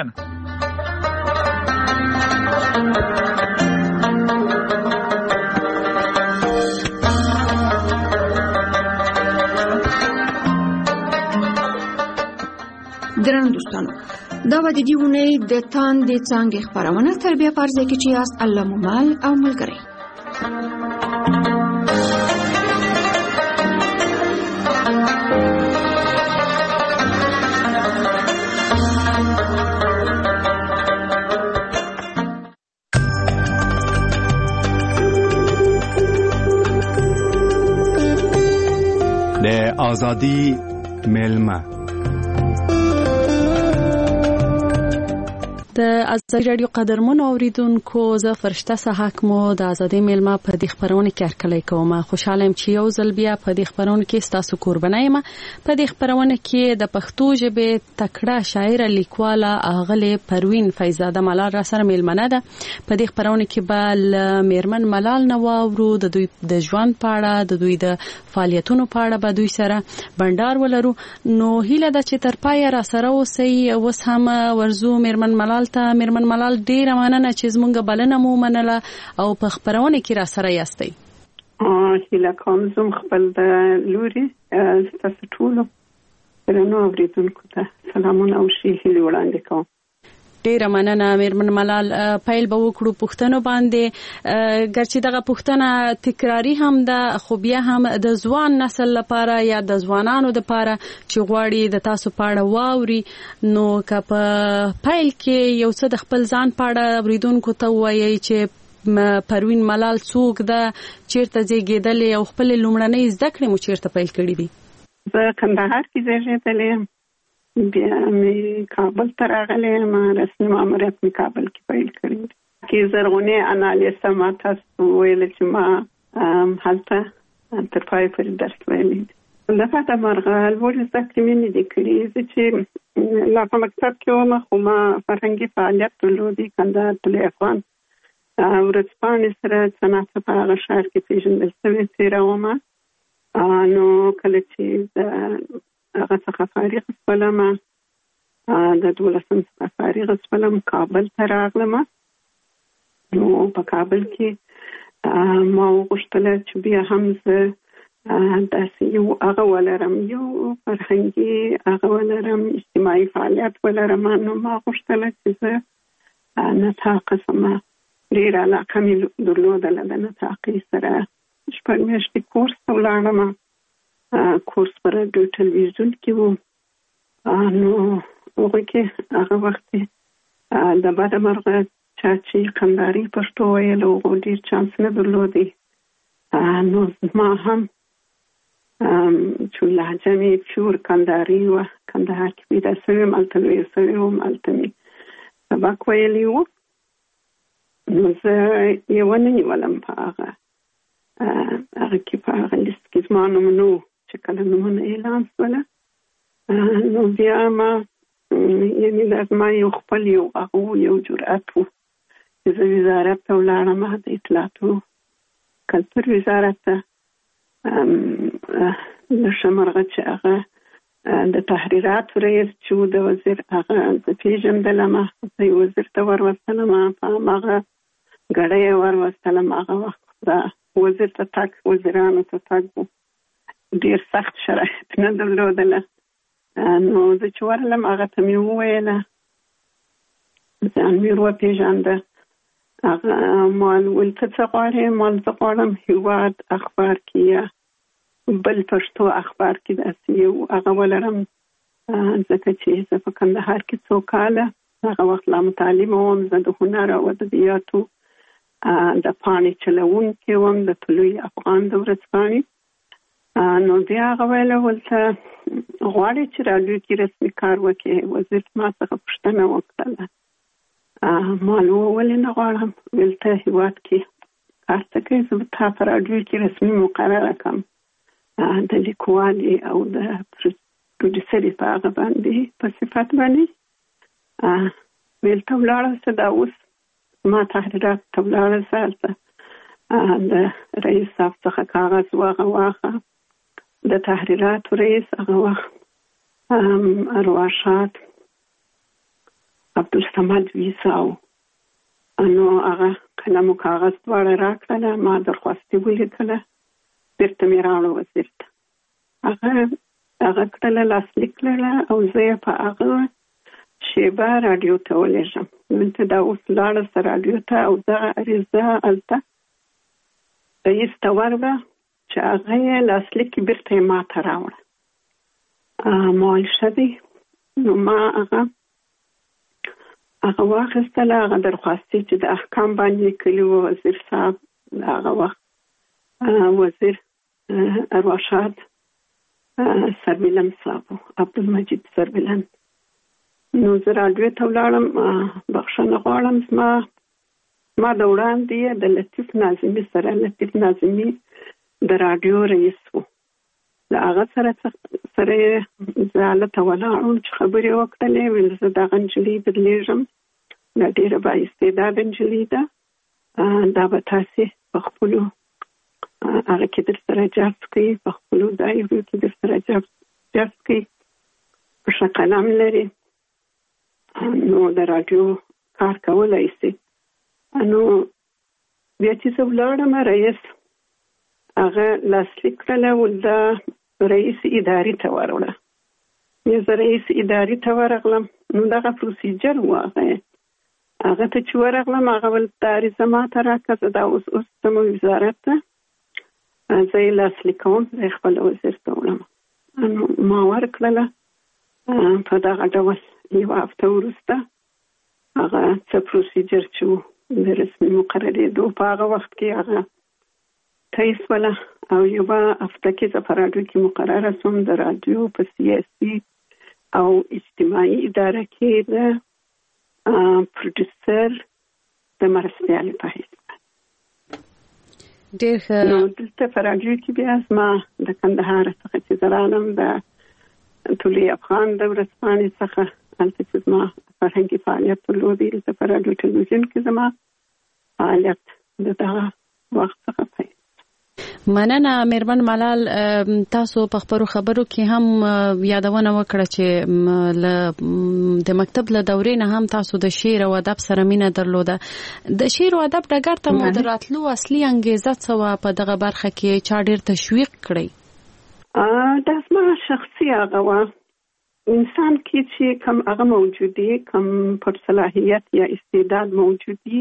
درنو دوستانو، دا به د دې اونۍ د تاندې څانګې خپرونه تر بیا فرض کې چې یاست الله مو مل او ملګری. د آزادی ملمه د ازادي رادیو قدرمن اوریدونکو زه فرشته سحق مو د ازادي ملما په دې خبرونه کې هرکلی کوم. خوشاله یم چې یو ځل بیا په دې خبرونه کې تاسو قرباني یم. په دې خبرونه کې د پښتو ژبې تکړه شاعر لیکواله اغله پروین فیضزاده ملال را سره ملمنه ده. په دې خبرونه کې به میرمن ملال نواورو د دوی د ژوند په اړه، د دوی د فعالیتونو په اړه به دوی سره بندر ولرو. نو هیله ده چې تر پای را سره اوسئ. اوس هم ورزو میرمن ملال میرمن ملال ډیره مننه چې زمونږ بلنه مو منله او په خبرونه کې را سره یاستئ. هیله کوم زم خپل د لوري تاسو ټول درنو اوریدونکو ته سلامونه او ښې هیلې وړاندې کوم. ډیره مننه میرمن ملال. پیل به وکړو پښتنو باندې، ګرچې دغه پښتنه تکراری هم ده خو بیا هم د ځوان نسل لپاره یا د ځوانانو لپاره چې غواړي د تاسو په اړه واوري. نو که په پیل کې یو څه د خپل ځان په اړه اوریدونکو ته وایي چې پروین ملال څوک ده، چیرته زیږېدلې او خپل لومړنۍ زده کړې مو چیرته پیل کړې دي؟ زه کندهار کې زیږېدلې یم بیا مې کابل ته راغلې، ما رسمي ماموریت مې کابل کې پیل کړی. کې زرغونې انالیسه ما تاسو ویل چې ما هلته تر پای پورې درس ویلی. دغه د مرغه لوړې زده کړې مې نه دي کړې. زه چې لا په مکتب کې وم، خو ما فرهنګي فعالیت درلودی. کندهار طلوع افغان ورځپاڼې سره صنعت په هغه ښار کې پېژندل شوې تېره ومه. نو کله چې د هغه څخه فارغ شولم، د 12 څخه فارغ شولم، کابل ته راغلم. نو په کابل کې ما وغوښتل چې بیا هم زه داسې یو هغه ولرم، یو فرهنګي هغه ولرم، اجتماعي فعالیت ولرم. نو ما غوښتل چې زه نطاقه شم. ډېره علاقه مې درلودله د نطاقۍ سره. 6 میاشتې کورس ته ولاړم. کورس په راډیو ټلویزیون کې و. نو هغوی کې هغه وخت د بده مرغه چا چې کندهاري پښتو ویل، هغو ډېر چانس نه درلودی. نو ما هم چې لهجه مې پیور کندهاري وه، کندهار کې پیدا شوې وم، هلته لویه شوې وم، هلته مې سبق ویلی و. نو زه یې ونه نیولم په هغه کې، په هغه لیست کې زما نوم نه و چې کله نومونه اعلان شوله. نو بیا ما یعنې دا زما یو خپل یو جرأت و چې زه وزارت ته ولاړم، د اطلاعاتو کلتور وزارت ته. د شمرغه چې هغه د تحریراتو رئیس چې و د وزیر، هغه زه پېژندلم. زه یې وزیر ته وروستلم، په هماغه ګړی یې وروستلم. هغه وخت د وزیر ته تګ، وزیرانو ته تګ و، ډېر سخت شرایط نه درلودله. نو زه چې ورغلم، هغه ته مې وویله، ځان مې وپېژانده. هغه ما ویل ته څه غواړې؟ ما زه غواړم هېواد اخبار کې یا بل پښتو اخبار کې داسې یو هغه ولرم، ځکه چې زه په کندهار کې څو کاله هغه وخت لا متعلمه وم. زه د هنر او ادبیاتو د پاڼې چلوونکې وم، د طلوع افغان د ورځپاڼې. نو بیا هغه ویله، ولته غواړې چې راډیو کې رسمي کار وکړې؟ وزیر ما څخه پوښتنه وکړله. ما ولې نه غواړم؟ ویل ته هېواد کې کار ته کوې، زه به تا په راډیو کې رسمي مقرره کړم د لیکوالې او د پروډیوسرې په هغه باندې په صفت باندې. ویل ته ولاړه شه، دا اوس ما تحریرات ته ولاړه شه، هلته د رئیس صاحب څخه کاغذ واخه. د تحریراتو رئیس هغه وخت ارواښاد عبدالصمد ویساو. نو هغه قلم او کاغذ دواړه راکړله، ما درخواستي ولیکله، بیرته مې راوړه وزیر ته. هغه کړله، لاسلیک کړله، او زه یې په هغه شیبه راډیو ته ولېږم. دلته دا اوس لاړه شه راډیو ته، او دغه عریضه هلته رئیس ته ورغله چې هغه یې لاسلیک بیرته یې ما ته راوړه. ما ویل ښه دی. نو ما هغه واخیستله، هغه درخواستي چې د احکام باندې کړي وو وزیر صاحب، هغه وخت وزیر ارواښاد سربیلن صاحب، عبدالمجید سربیلن. نو زه راډیو ته ولاړم. بخښنه غواړم، زما د وړاندې د لطیف ناظمي سره، لطیف ناظمي د راډیو رئیس و، د هغه سره زه هلته ولاړم چې خبرې وکړلې. ویل زه دغه نجلۍ بدلېږم، دا ډېره بااستعداده نجلۍ ده، دا به تاسې په خپلو هغه کې در سره جذب کوي، په خپلو دایرو کې در سره جذب کوي، په ښه قلم لري، نو د راډیو کار کولی شي. نو بیا چې زه ولاړم، رئیس هغه لاسلیک کړله، دا رئیس ادارې ته وروړه. زه رئیس ادارې ته ورغلم. نو دغه پروسیجر و، هغه ته چې ورغلم، هغه ول دا عریضه ما ته راکړه، زه دا اوس ځم وزارت ته، زه یې لاسلیک کوم، زه یې خپل وزیر ته وړم. ما ورکړله. په دغه ډول یوه هفته وروسته هغه څه پروسیجر چې و د رسمي مقررېدو په هغه وخت کې هغه تایید شوله، او یوه هفته کې زه په راډیو کې مقرره شوم، د راډیو په سیاسي او اجتماعي اداره کې د پروډوسر د مرستیالي په حیث ډېر ښه. نو دلته په راډیو کې بیا زما د کندهار څخه چې زه رالم د ټولې افغان د ورځپاڼې څخه هلته چې زما فرهنګي فعالیت درلودی، دلته په راډیو ټلویزیون کې زما فعالیت د دغه وخت څخه پیل. مننه میرمن ملال، تاسو په خبرو کې هم یادونه وکړه چې د مکتب له دورې نه هم تاسو د شعر او ادب سره مینه درلوده. د شعر او ادب ډګر ته مو د راتلو اصلي انګیزه څه وه؟ په دغه برخه کې چا ډېر تشویق کړی؟ دا زما شخصي هغه وه، انسان کې چې کوم هغه موجودي، کوم پر صلاحیت یا استعداد موجودي،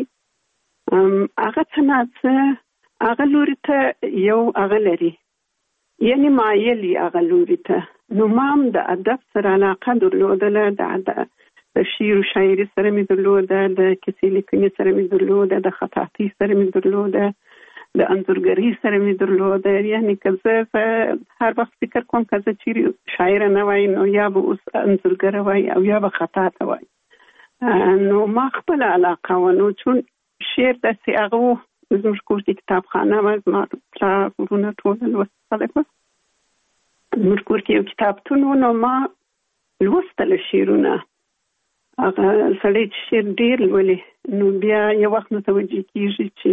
هغه څه نه څه هغه لوري ته یو هغه لري، یعنی مایل هغه لوري ته. نو ما هم د ادب سره علاقه درلودله، د شعر او شاعري سره مې درلوده، د کیسې لیکنې سره مې درلوده، د خطاطۍ سره مې درلوده، د انځورګرۍ سره مې درلوده. یعنی که زه هر وخت فکر کوم که زه چیرې شاعره نه وای نو یا به اوس انځورګره وای او یا به خطاطه وای. نو ما خپل علاقه و، نو چون شعر داسې هغه و، زموږ کور کې کتابخانه وه، زما پلار ورونه ټول لوست خلک وه، زموږ کور کې یو کتابتون و، نو ما لوستله شعرونه. هغه سړی چې شعر ډېر لولي نو بیا یو وخت متوجه کېږي چې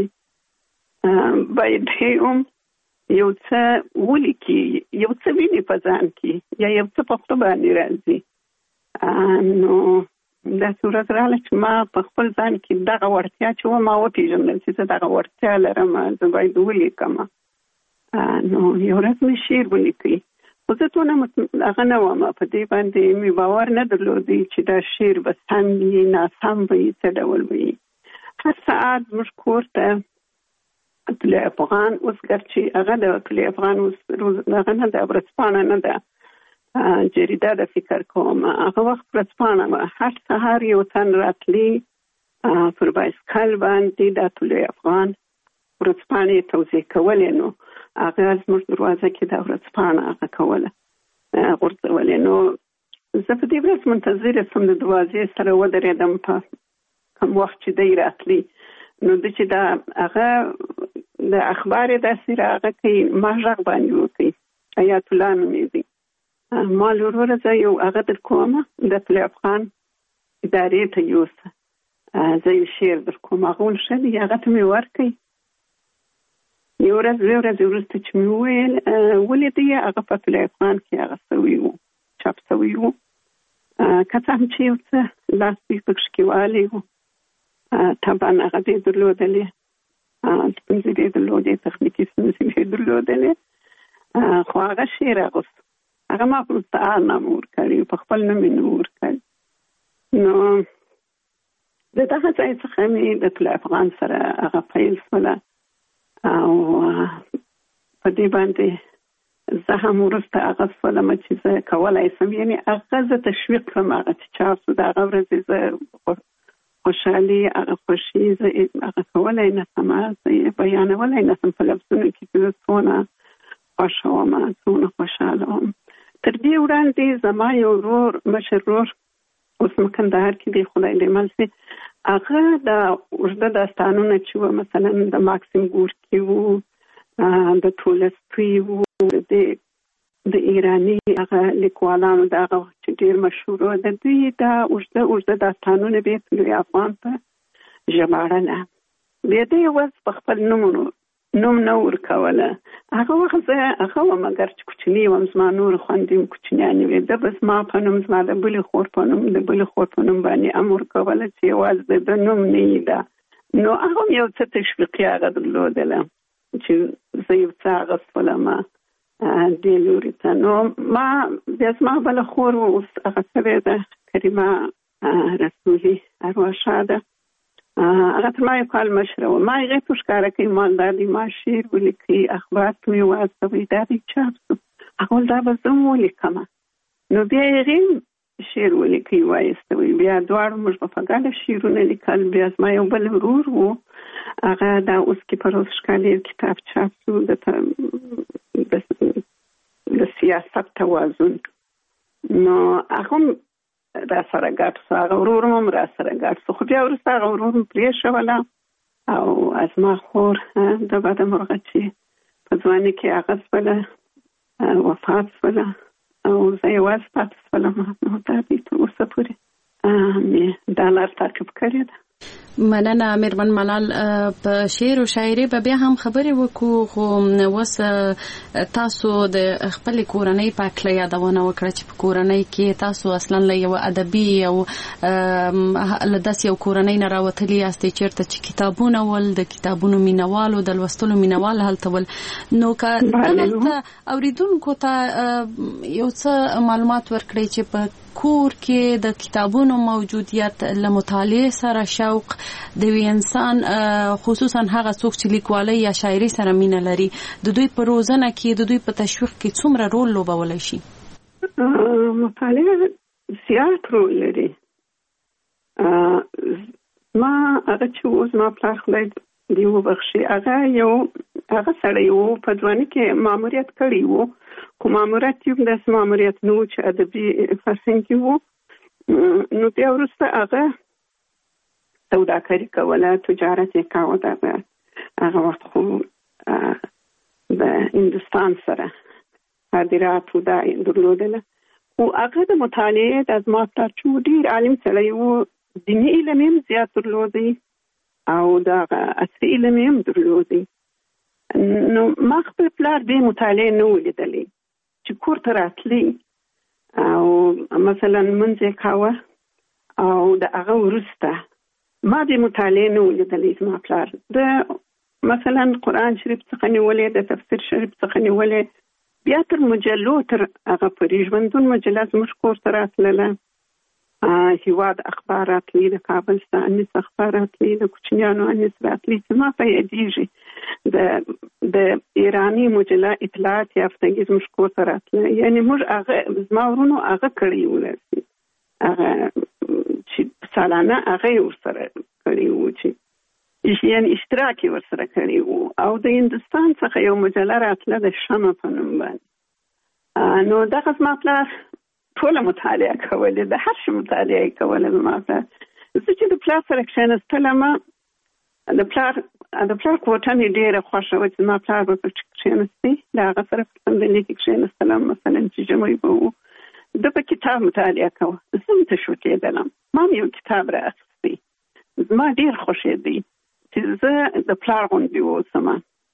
باید هم یو څه ولیکي، یو څه ویني په ځان کې، یا یو څه په خپل باندې راځي. نو داسې ورځ راغله چې ما په خپل ځان کې دغه وړتیا چې وه ما وپېژندل چې زه دغه وړتیا لرم، زه باید ولیکم. نو یو ورځ مې شعر ولیکئ، خو زه ټونه هغه نه وم، په دې باندې مې باور نه درلودی چې دا شعر به سم وي ناسم وي څه ډول وي. هر ساعت زموږ کور ته طلوع افغان، اوس ګرچې هغه د طلوع افغان اوس هغه نه ده، ورځپاڼه نه ده، جریده د فکر کوم، هغه وخت ورځپاڼه وه. هر سهار یو تن راتلی پر بایسکل باندې د طلوع افغان ورځپاڼې توزیع کولې، نو هغه زموږ دروازه کې د ورځپاڼه هغه کوله غورځولې. نو زه په دې ورځ منتظره سوم د دروازې سره ودرېدم په کوم وخت چې دی راتلی. نو د چې دا هغه د اخبار داسې راغه کوي، ما غږ باندې وکړي، حیات الله نومېږي، ما لوروره زه یو هغه در کومه د طلوع افغان ادارې ته یوسه، زه یو شعر در کوم، هغه ښه دی، هغه ته مې ورکړئ. یو ورځ دوه ورځې وروسته چې مې وویل ولیدی، هغه په طلوع افغان کې هغه سوي و، چاپ سوي و، که څه هم چې یو څه لاس پکې کې والی و، طبعا هغه دې درلودلې، ستونزې دې درلودې، تخنیکي ستونزې دې درلودلې، خو هغه شعر اغوست، هغه ما په مستعار نامه ورکړی، په خپل نوم یې نه ورکړی. نو د دغه ځای څخه مې د طلوع افغان سره هغه پیل شوله، او په دې باندې زه هم وروسته هغه شولم چې زه کولی شم، یعنې هغه زه تشویق کړم، هغه چې چاپ شو د هغه ورځې زه خوشحالي، هغه خوښي زه هغه کولی نه شم، زه یې بیانولی نه شم په لفظونو کې چې زه څونه خوښه وم، څونه خوشحاله وم. تر دې وړاندې زما یو ورور، مشر ورور، اوس کندهار کې دی، خدای دې مل شي، هغه د اوږده داستانونه چې وه، مثلا د ماکسیم ګورکي وو، د تولستوی وو، د ایراني هغه لیکوالانو د هغه وخت چې ډېر مشهور وو، د دوی دا اوږده داستانونه به یې طلوع افغان په ژباړله. بیا دې یوازې په خپل نوم نه ورکوله. هغه وخت زه هغه وم، اګر چې کوچنۍ وم، زما نور خویندې هم کوچنیانې وې، ده به زما په نوم، زما د بلې خور په نوم، د بلې خور په نوم باندې هم ورکوله چې یوازې د نوم نه یې ده. نو هغه هم یو څه تشویقي هغه درلودله چې زه یو څه اغوستلم دې لوري ته. نو ما بیا زما بله خور اوس هغه شوې ده، کریمه رسولي ارواښاده، هغه تر ما یو کال مشره وه. ما هغې ته ښکاره کوي، ما دا دی ما شعر ولیکئ، اخبار ته مې واستوئ، دا دی چاپ شو، هغه ویل دا به زه هم ولیکمه. نو بیا هغې شعر ولیکئ وایستوئ، بیا دواړو موږ به په ګډه شعرونه لیکل. بیا زما یو بل ورور و، هغه دا اوس کې په روز ښکالي کتاب چاپ شو، د سیاست توازن، نو هغه را سره ګډ شو، هغه ورور هم را سره ګډ شو، خو بیا وروسته هغه ورور هم پرېښوله او زما خور د بده مرغه چې په ځوانۍ کې هغه شوله وفات شوله او زه یوازې پاتې شولم. نو دا دې تر اوسه پورې مې دا لار تعقیب کړې ده. مننه میرمن ملال. په شعر او شاعري به بیا هم خبرې وکړو، خو اوس تاسو د خپل کورنۍ په اړه یادونه وکړه چې په کورنۍ کې تاسو اصلا له یو ادبي او له داسې یو کورنۍ نه راوتلي یاستئ چېرته چې کتابونه ول د کتابونو مینوالو د لوستلو مینوال هلته ول. نو که دلته اوریدونکو ته یو څه معلومات ورکړئ چې په کور کې د کتابونو موجودیت له مطالعه سره شوق د وی انسان خصوصا هغه څوک چې لیکوالۍ یا شاعري سره مینه لري د دوی په روزنه کې د دوی په تشویق کې څومره رول لوبولی شي؟ مطالعه زیات رول لري. ما هغه چې اوس ما پلار خدای دی وبخښي هغه سړی وو په ځوانۍ کې ماموریت کړی وو، خو ماموریت یو داسې ماموریت نه و چې ادبي فرهنګ کې وو. نو بیا وروسته هغه سوداګري کوله، تجارت یې کاوه. هغه وخت خو د هندوستان سره صادرات دا درلودله. خو هغه د مطالعې د زما پلار چې ډېر عالم سړی وو، دیني علم یې زیات درلودی او د عصري علم یې درلودی. نو ما خپل پلار دې مطالعې نه ولیدلې چې کور ته راتلی او مثلا منځ یې کاوه او د هغه وروسته ما دې مطالعې نه ولیدلې. زما پلار د مثلا قرآن شریف څخه نیولې، د تفسیر شریف څخه نیولې، بیا تر مجلو تر هغه پورې ژوندون مجله زموږ کور ته راتلله. هیواد اخبار راتلی، د کابل څخه انیس اخبار راتلی، د کوچنیانو انیس راتلی چې ما په یادېږي. د ایرانی مجله اطلاعات یافتګي زموږ کور ته راتله. یعنې موږ هغه زما ورونو هغه کړی و، هغه چې سالانه هغه یې ورسره کړی و، چې یعنې اشتراک یې ورسره کړی و. او د هندوستان څخه یو مجله راتله د شمع په نوم باندې. نو دغه زما پلار ټوله مطالعه کولې، د هر شي مطالعه یې کوله. زما پلار زه چې د پلار سره کښېنستلم، د پلار کوټه مې ډېره خوښه وه چې زما پلار به پکې کښېنستي، د هغه سره په صندلۍ کې کښېنستلم. مثلا چې ژمی به و، ده په کتاب مطالعه کوه، زه هم تشویقېدلم. ما هم یو کتاب رااخیستی، زما ډېر خوښېدی چې زه د پلار غوندې واوسم.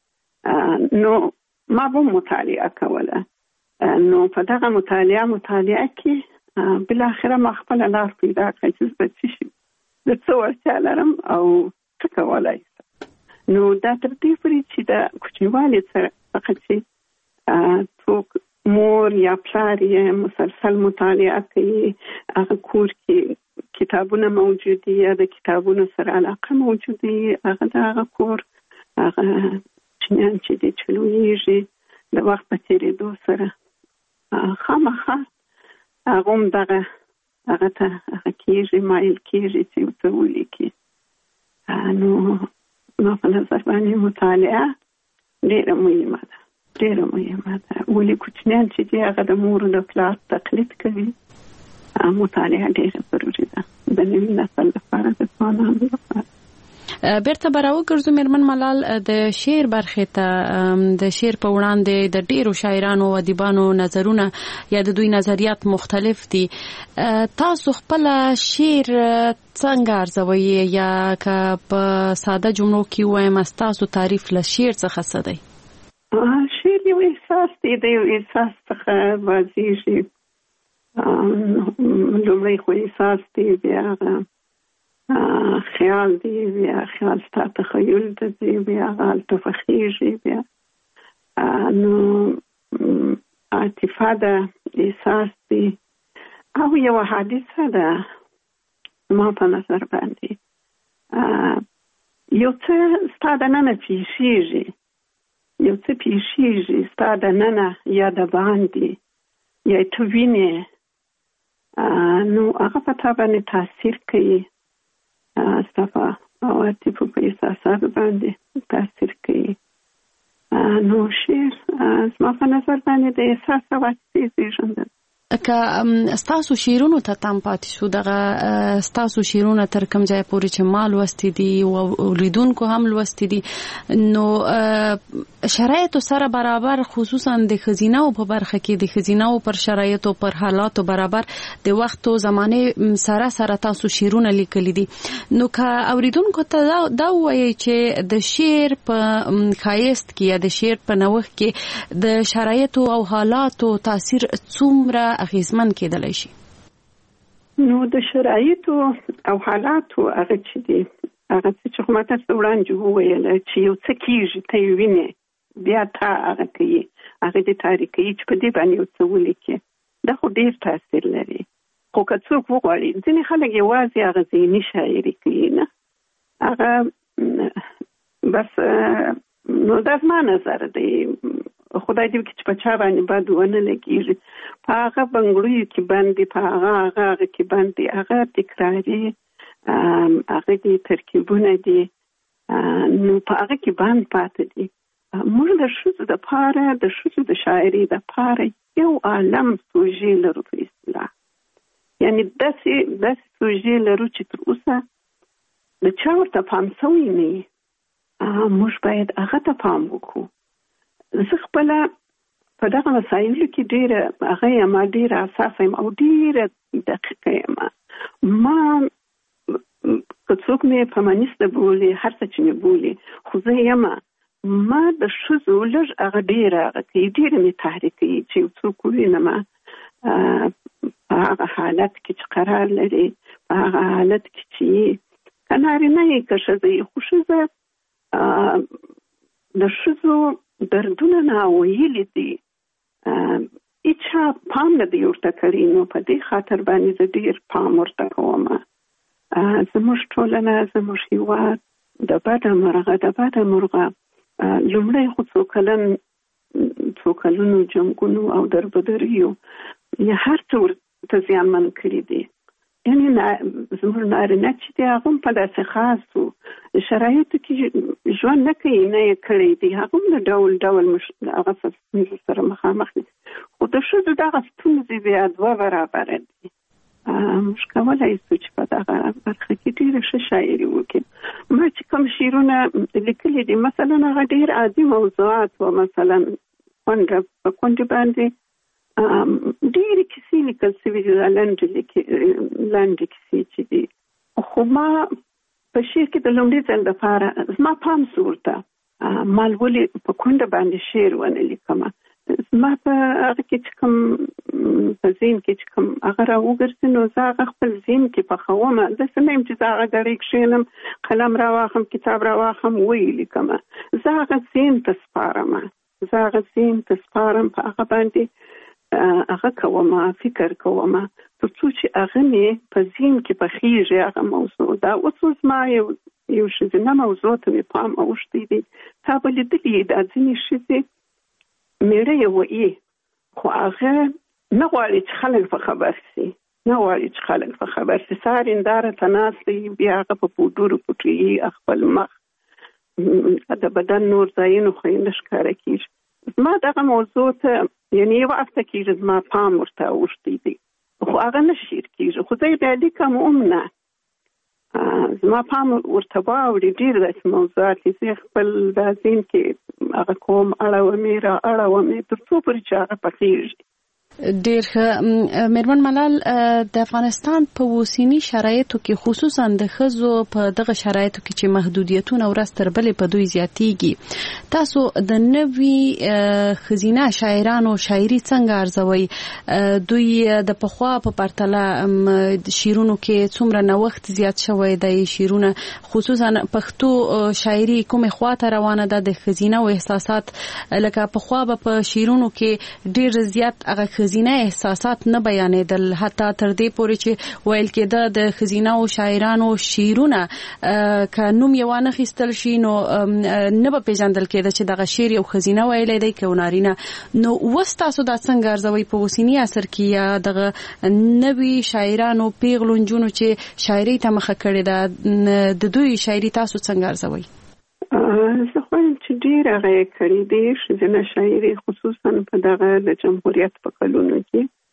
نو ما به مطالعه کوله. نو په دغه مطالعه کې بالاخره ما خپله لار پیدا کړه چې زه د څه وړتیا لرم او څه کولی شم. نو دا تر دې پورې چې د کوچنیوالي څخه چې څوک مور یا پلار یې مسلسل مطالعه کوي، هغه کور کې کتابونه موجود دي یا د کتابونو سره علاقه موجود دي، هغه د هغه کور هغه چنیان چې دي چې لویږي د وخت په تېرېدو سره خامخا هغه هم دغه ته هغه کېږي، مایل کېږي چې یو څه ولیکي. نو ما په نظر باندې مطالعه ډېره مهمه ده. ولې کوچنیان چې دي هغه د مور او د پلار تقلید کوي. مطالعه ډېره ضروري ده د نوي نسل لپاره، د ځوانانو لپاره. بیرته به راوګرځو میرمن ملال د شعر برخې ته. د شعر په وړاندې د ډېرو شاعرانو او ادیبانو نظرونه یا د دوی نظریات مختلف دي. تاسو خپل شعر څنګه ارزوئ یا که په ساده جملو کې ووایم تاسو تعریف له شعر څخه څه دی؟ شعر یو احساس دی، د یو احساس څخه بازیږي. لومړی خو احساس دی، بیا خیال دی، بیا خیال ستا تخیل دی، بیا هلته فخیږي، بیا نو عاطفه ده، احساس دی او یو حادثه ده. ما په نظر باندې یو څه ستا دننه پیښیږي، ستا دننه یا د باندې یا ته وینې، نو هغه په تا باندې تاثیر کوي، ستا په عواطفو په احساساتو باندې تاثیر کوي. نو شعر زما په نظر باندې د احساس او عاطفې زېږنده. که ستاسو شیرونو ته تام پاتې شو دغه ستاسو شیرونه تر کوم ځای پورې چې ما لوستي دي او لیدونکو هم لوستي دي نو شرایطو سره برابر خصوصا د خزینه‌و په برخه کې د خزینه‌و پر شرایطو پر حالاتو برابر د وخت او زمانه سره تاسو شیرونه لیکلي دي نو که اوریدونکو ته دا وایي چې د شعر په ښایست کې یا د شعر په نوښت کې د شرایطو او حالاتو تاثیر څومره اغیزمن کېدلی شي؟ نو د شرایطو او حالاتو هغه چې دي هغه چې خو ماته وړاندې وویل چې یو څه کېږي ته یې وینې بیا تا هغه کوي هغه دې تاریخي چې په دې باندې یو څه ولیکي دا خو ډېر تاثیر لري خو که څوک وغواړي ځینې خلک یوازې هغه ذهني شاعري کوي نه هغه بس نو دا زما نظر دی خدای دې چې په چا باندې بد ونه لګېږي په هغه بنګړیو کې باندې په هغه کې باندې هغه تکراري هغه دې ترکیبونه دي نو په هغه کې باندې پاتې دي موږ د ښځو دپاره د ښځو د شاعري دپاره یو عالم سوژې لرو په اصطلاح یعنې داسې سوژې لرو چې تر اوسه د چا ورته پام سوی نه وي موږ باید هغه ته پام وکړو زه خپله په دغه مسایلو کې ډېره هغه یم ډېره حساسه یم او ډېره دقیقه یم ما که څوک مې فمانیسته بولي هر څه چې مې بولي خو زه یم ما د ښځو لږ هغه ډېره هغه کوي ډېره مې تحریک کوي چې یو څوک ووینم په هغه حالت کې چې قرار لري په هغه حالت کې چې که نارینه یې که ښځه یې خو ښځه د ښځو دردونه ناویلي دي هیچا پام نه دی ورته کړی نو په دې خاطر باندې زه ډېر پام ورته کوم زموږ ټولنه زموږ هېواد د بده مرغه لومړی خو څو کلونو جنګونو او دربدریو یا هر څه ورته زیانمن کړي دي یعنې زموږ نارینه چې دی هغه هم په داسې خاصو شرایطو کې ژوند نه کوي نه یې کړی دی هغه هم د ډول هغه ستونزو سره مخامخ دي خو د ښځو دغه ستونزې بیا دوه برابره دي موږ کولی شو چې په دغه برخه کې ډېره ښه شاعري وکړو ما چې کوم شعرونه لیکلي دي مثلا هغه ډېر عادي موضوعات و مثلا په کونډې باندې ډېرې کیسې لیکل شوي دي لنډې کیسې چې دي خو ما په شعر کې د لومړي ځل دپاره زما پام شو ورته ما ولې په کونډه باندې شعر ونه لیکمه زما په هغه کې چې کوم په ذهن کې چې کوم هغه راوګرځي نو زه هغه خپل ذهن کې پخوم داسې نه یم چې زه هغه ګړۍ کښېنم قلم راواخلم کتاب راواخلم ویې لیکمه زه هغه ذهن ته سپارم په هغه باندې هغه کوم فکر کوم تر څو چې هغه مې په ذهن کې پخېږي هغه موضوع دا اوس زما یو ښځینه موضوع ته مې پام اوښتی دی تا به لیدلي دا ځینې ښځې میړه یې وایي خو هغه نه غواړي چې خلک په خبر شي سهار هنداره ته ناست دی بیا هغه په پوډرو پټوي خپل مخ د بدن نور ځایونو خو یې نه ښکاره کېږي زما دغه موضوع ته یعنې یوه هفته کېږي زما پام ورته اوښتی دی خو هغه نه شعر کېږي خو زه یې بیا لیکم هم نه زما پام ورته واوړي ډېر داسې موضوعات دي زه خپل دا ذهن کې هغه کوم اړومې تر څو پورې چې هغه پخېږي ډېر ښه میرمن ملال د افغانستان په اوسني شرایطو کې خصوصا د ښځو په دغه شرایطو کې چې محدودیتونه ورځ تر بلې په دوی زیاتېږي تاسو د نوي ښځینه شاعرانو شاعري څنګه ارزوئ دوی د پخوا په پرتله شعرونو کې څومره نوښت زیات شوی دی شعرونه خصوصا پښتو شاعري کومې خواته روانه ده د ښځینه او احساسات لکه پخوا به په شعرونو کې ډېر زیات هغه ښځینه احساسات نه بیانېدل حتی تر دې پورې چې ویل کېده د ښځینه او شاعرانو شعرونه که نوم یې وانه اخیستل شي نو نه به پیژندل کېده چې دغه شعر یو ښځینه ویلی دی که نارینه نو اوس تاسو دا څنګه ارزوئ په اوسني عصر کې یا دغه نوي شاعرانو پیغلو نجونو چې شاعري ته مخه کړې ده د دوی شاعري تاسو څنګه ارزوئ؟ زه خوایم چې ډېر هغه یې کړي دي ښځینه شاعري خصوصا په دغه د جمهوریت په کلونو کې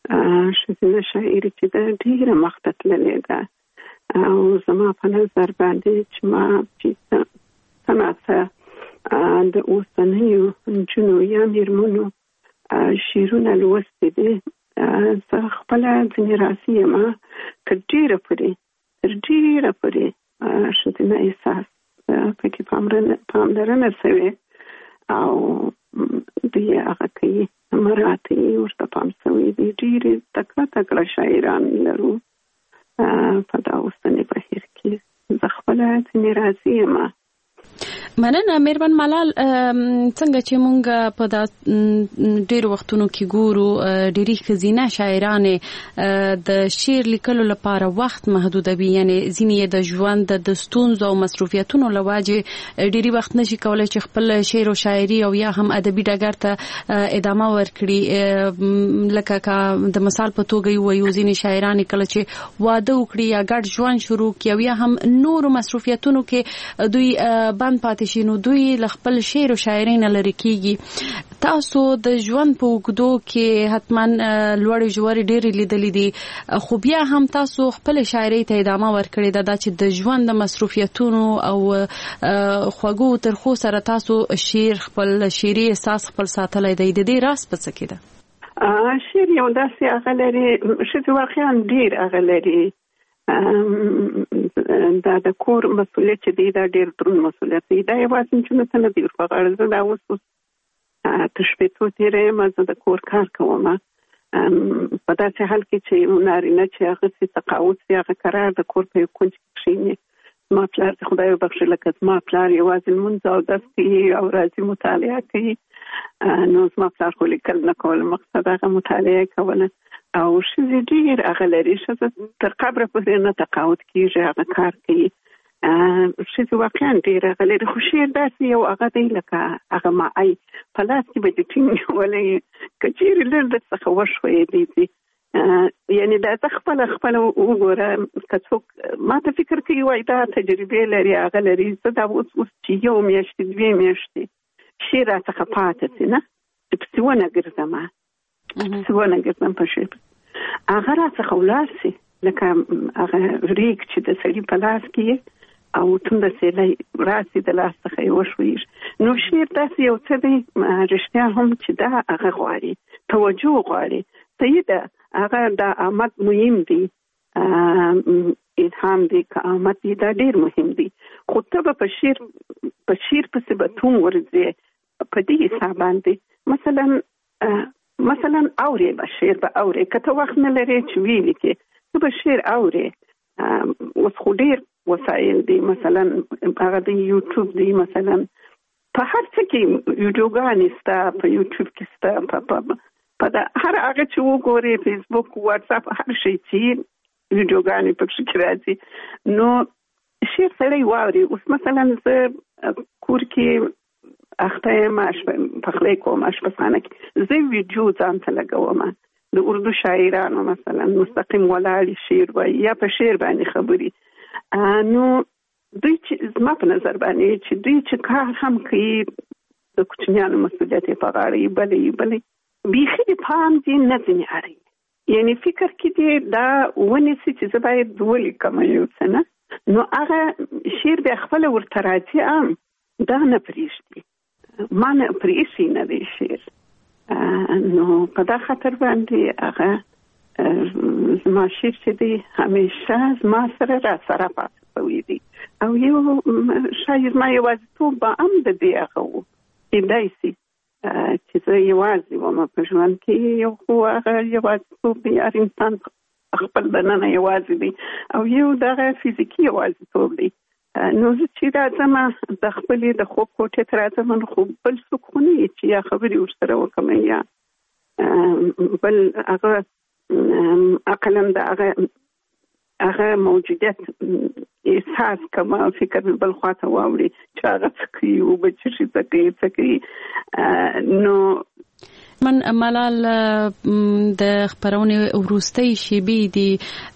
ښځینه شاعري چې ده ډېره مخته تللې ده او زما په نظر باندې چې ما چې څه ناڅه د اوسنیو نجونو یا میرمنو شعرونه لوستي دي، زه خپله ځینې راضي یم تر ډېره پورې ښځینه احساس پکې پاملرنه شوې او دوی هغه کوي مراعات یې ورته پام شوی دی. ډېرې تکړه شاعران لرو په دا اوسني بهیر کې. زه خپله ځینې راضي یم. مننه مېرمن ملال. څنګه چې مونږ په دا ډېر وختونو کې ګورو ډېری ښځینه شاعرانې د شعر لیکلو لپاره وخت محدودوي، یعنی ځینې د ژوند د ستونزو او مصروفیتونو له وجې ډېری وخت نشي کولای چې خپل شعر او شاعري او یا هم ادبي ډګر ته ادامه ورکړي. لکه د مثال په توګه یو ځینې شاعران کله چې واده وکړي یا ګډ ژوند شروع کړي او یا هم نورو مصروفیتونو کې دوی بند پاتې شي، نو دوی له خپل شعر او شاعري نه لرې کېږي. تاسو د ژوند په اوږدو کې حتما لوړې ژورې ډېرې لیدلې دي، خو بیا هم تاسو خپل شاعري ته ادامه ورکړې ده چې د ژوند د مصروفیتونو او خوږو ترخو سره تاسو خپل شعري احساس خپل ساتلی دی. د دې راز په څه کې ده؟ شعر یو داسې هغه لري، ښځې واقعا ډېر هغه لري. دا د کور مسؤلیت چې دی دا ډېر دروند مسؤلیت دی. دا یوازې نجونو ته نه دی ور په غاړه. زه دا اوس تر شپېتو تېره یم، زه د کور کار کوم په داسې حال کې چې نارینه چې هغسې تقاعد وي هغه قرار د کور په یو کونج کې کښېني. زما پلار دې خدای وبخښي، لکه زما پلار یوازې لمونځ او اودس کوي او راځي مطالعه کوي. نو زما پلار خو لیکل نه کول، مقصد هغه مطالعه کوله. او ښځې ډېر هغه لري، ښځه تر قبره پورې نه تقاعد کېږي، هغه کار کوي. ښځې واقعا ډېر هغه لري. خو شعر داسې یو هغه دی لکه هغه معی په لاس کې به دې ټینګ نیولی، که چېرې لږ درڅخه وښویېدی دي. یعنې دا ته خپله وګوره، که څوک ما ته فکر کوي وایي دا تجربې لري هغه لري. زه دا اوس چې یو میاشتې 2 میاشتې شعر راڅخه پاتې شي نه چې پسې ونه ګرځم په شعر هغه راڅخه ولاړ شي، لکه هغه ریګ چې د سړي په لاس کې او تونده سیلی راسي د لاس څخه یې وښویېږي. نو شعر داسې یو څه دی رښتیا هم چې دا هغه غواړي توجه غواړي. صحیح ده، هغه دا آمد مهم دی، الهام دی که آمد دی دا ډېر مهم دی. خو ته به په شعر پسې به توم ورځې په دې حساب باندې. مثلا اورې به شعر به اورې، که ته وخت نه لرې چې ویلي کې ته به شعر اورې. اوس خو ډېر وسایل دی، مثلا هغه د یوټیوب دی، مثلا په هر څه کې ویډیوګانې شته، په یوټیوب کې شته، په هر هغه چې وګورې فیسبوک واتساپ هر شی چې ویډیوګانې پکې راځي. نو شعر سړی واوري. اوس مثلا زه کور کې اخته یم پخلی کوم اشپزخانه کې، زه ویډیو ځان ته لګوم د اردو شاعرانو، مثلا مستقیم ولاړې شعر وایي یا په شعر باندې خبري. نو دوی چې زما په نظر باندې چې دوی چې کار هم کوي د کوچنیانو مسؤلیت یې په غاړه یې بلې بیخي د پام دې نه ځینې اړوي. یعنې فکر کې دې دا ونیسي چې زه باید ولیکم یو څه نه، نو هغه شعر بیا خپله ورته راځي دا نه پرېږدي، ما نه پرېښي نه دی شعر. نو په دا خاطر باندې هغه زما شعر چې دی همیشه زما سره راسره پاتې شوی دی. او یو شاید ما یوازیتوب به هم د دې هغه و کېدای شي چې زه یوازې وم په ژوند کې. یو خو هغه یوازیتوب دی، هر انسان خپل دننه یوازې دی، او یو دغه فزیکي یوازیتوب دی. نو زه چې راځم د خپلې د خوب کوټې ته راځم، نو خو بل څوک خو نه یې چې یا خبرې ورسره وکړم یا بل هغه عقلاً د هغه موجودیت احساس کوم، فکر مې بل خواته واوړي چې هغه څه کوي او به څه کوي. نو من ملال د خبرونې وروستۍ شیبې دي،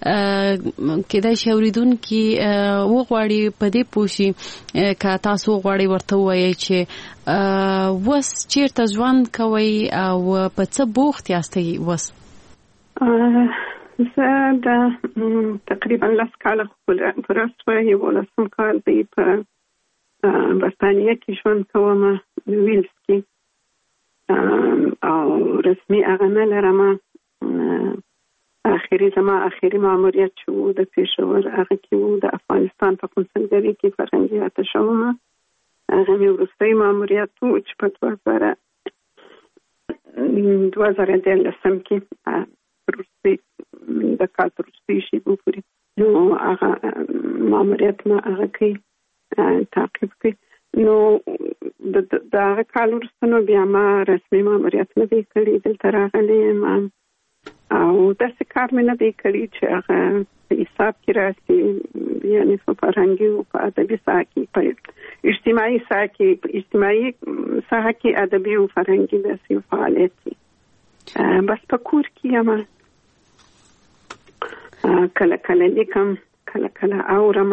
کېدای شي اوریدونکي وغواړي په دې پوه شي که تاسو وغواړئ ورته ووایئ چې اوس چېرته ژوند کوئ او په څه بوخت یاستئ اوس؟ زه د تقریبا 10 کاله پوره شوه، 11 کال دی په برطانیه کې ژوند کوم، ویلز کې، او رسمي هغه نه لرم. زما آخري ماموریت چې و د پېښور هغه کې و، د افغانستان په قونسلګرۍ کې فرهنګي اتشه وم. هغه مې وروستی ماموریت و چې په 2013 کې د کال تر وروستۍ شېبو پورې نو هغه ماموریت ما هغه کې تعقیب کړی. نو د هغه کال وروسته نو بیا ما رسمي ماموریت نه دی کړی، دلته راغلی یم او داسې کار مې نه دی کړی چې هغه په حساب کې راسي، یعنې په فرهنګي او په ادبي ساحه کې، په اجتماعي ساحه کې، په اجتماعي ساحه کې ادبي او فرهنګي داسې فعالیت کې بس په کور کې یم. کله کله لیکم، کله کله اورم،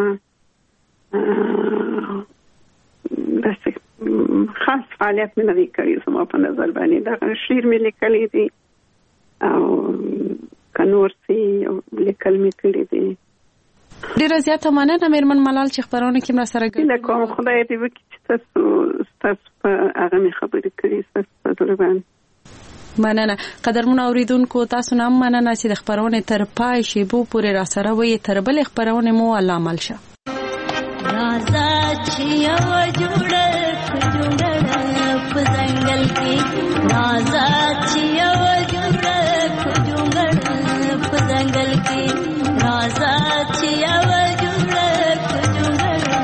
داسې خاص فعالیت مې نه دی کړی زما په نظر باندې. دغه شعر مې لیکلی دی او کنور سي لیکل مې کړی دی. ډیره زیاته مننه میرمن ملال چې خبرونه کې مرسته راغلی. کوم خدای دې وکړي چې تاسو په هغه مې خبرې کړې، تاسو په دربان مننه. قدرمن اوریدونکو تاسو نام مننه چې د خبرونه تر پای شیبو پورې را سره وي. تر بل خبرونه مو علامل شه. راځه چې یو جوړه په ځنګل کې، راځه چې یو جوړه په ځنګل کې، راځه چې یو جوړه په ځنګل کې.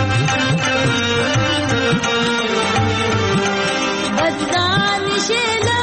بدان شيل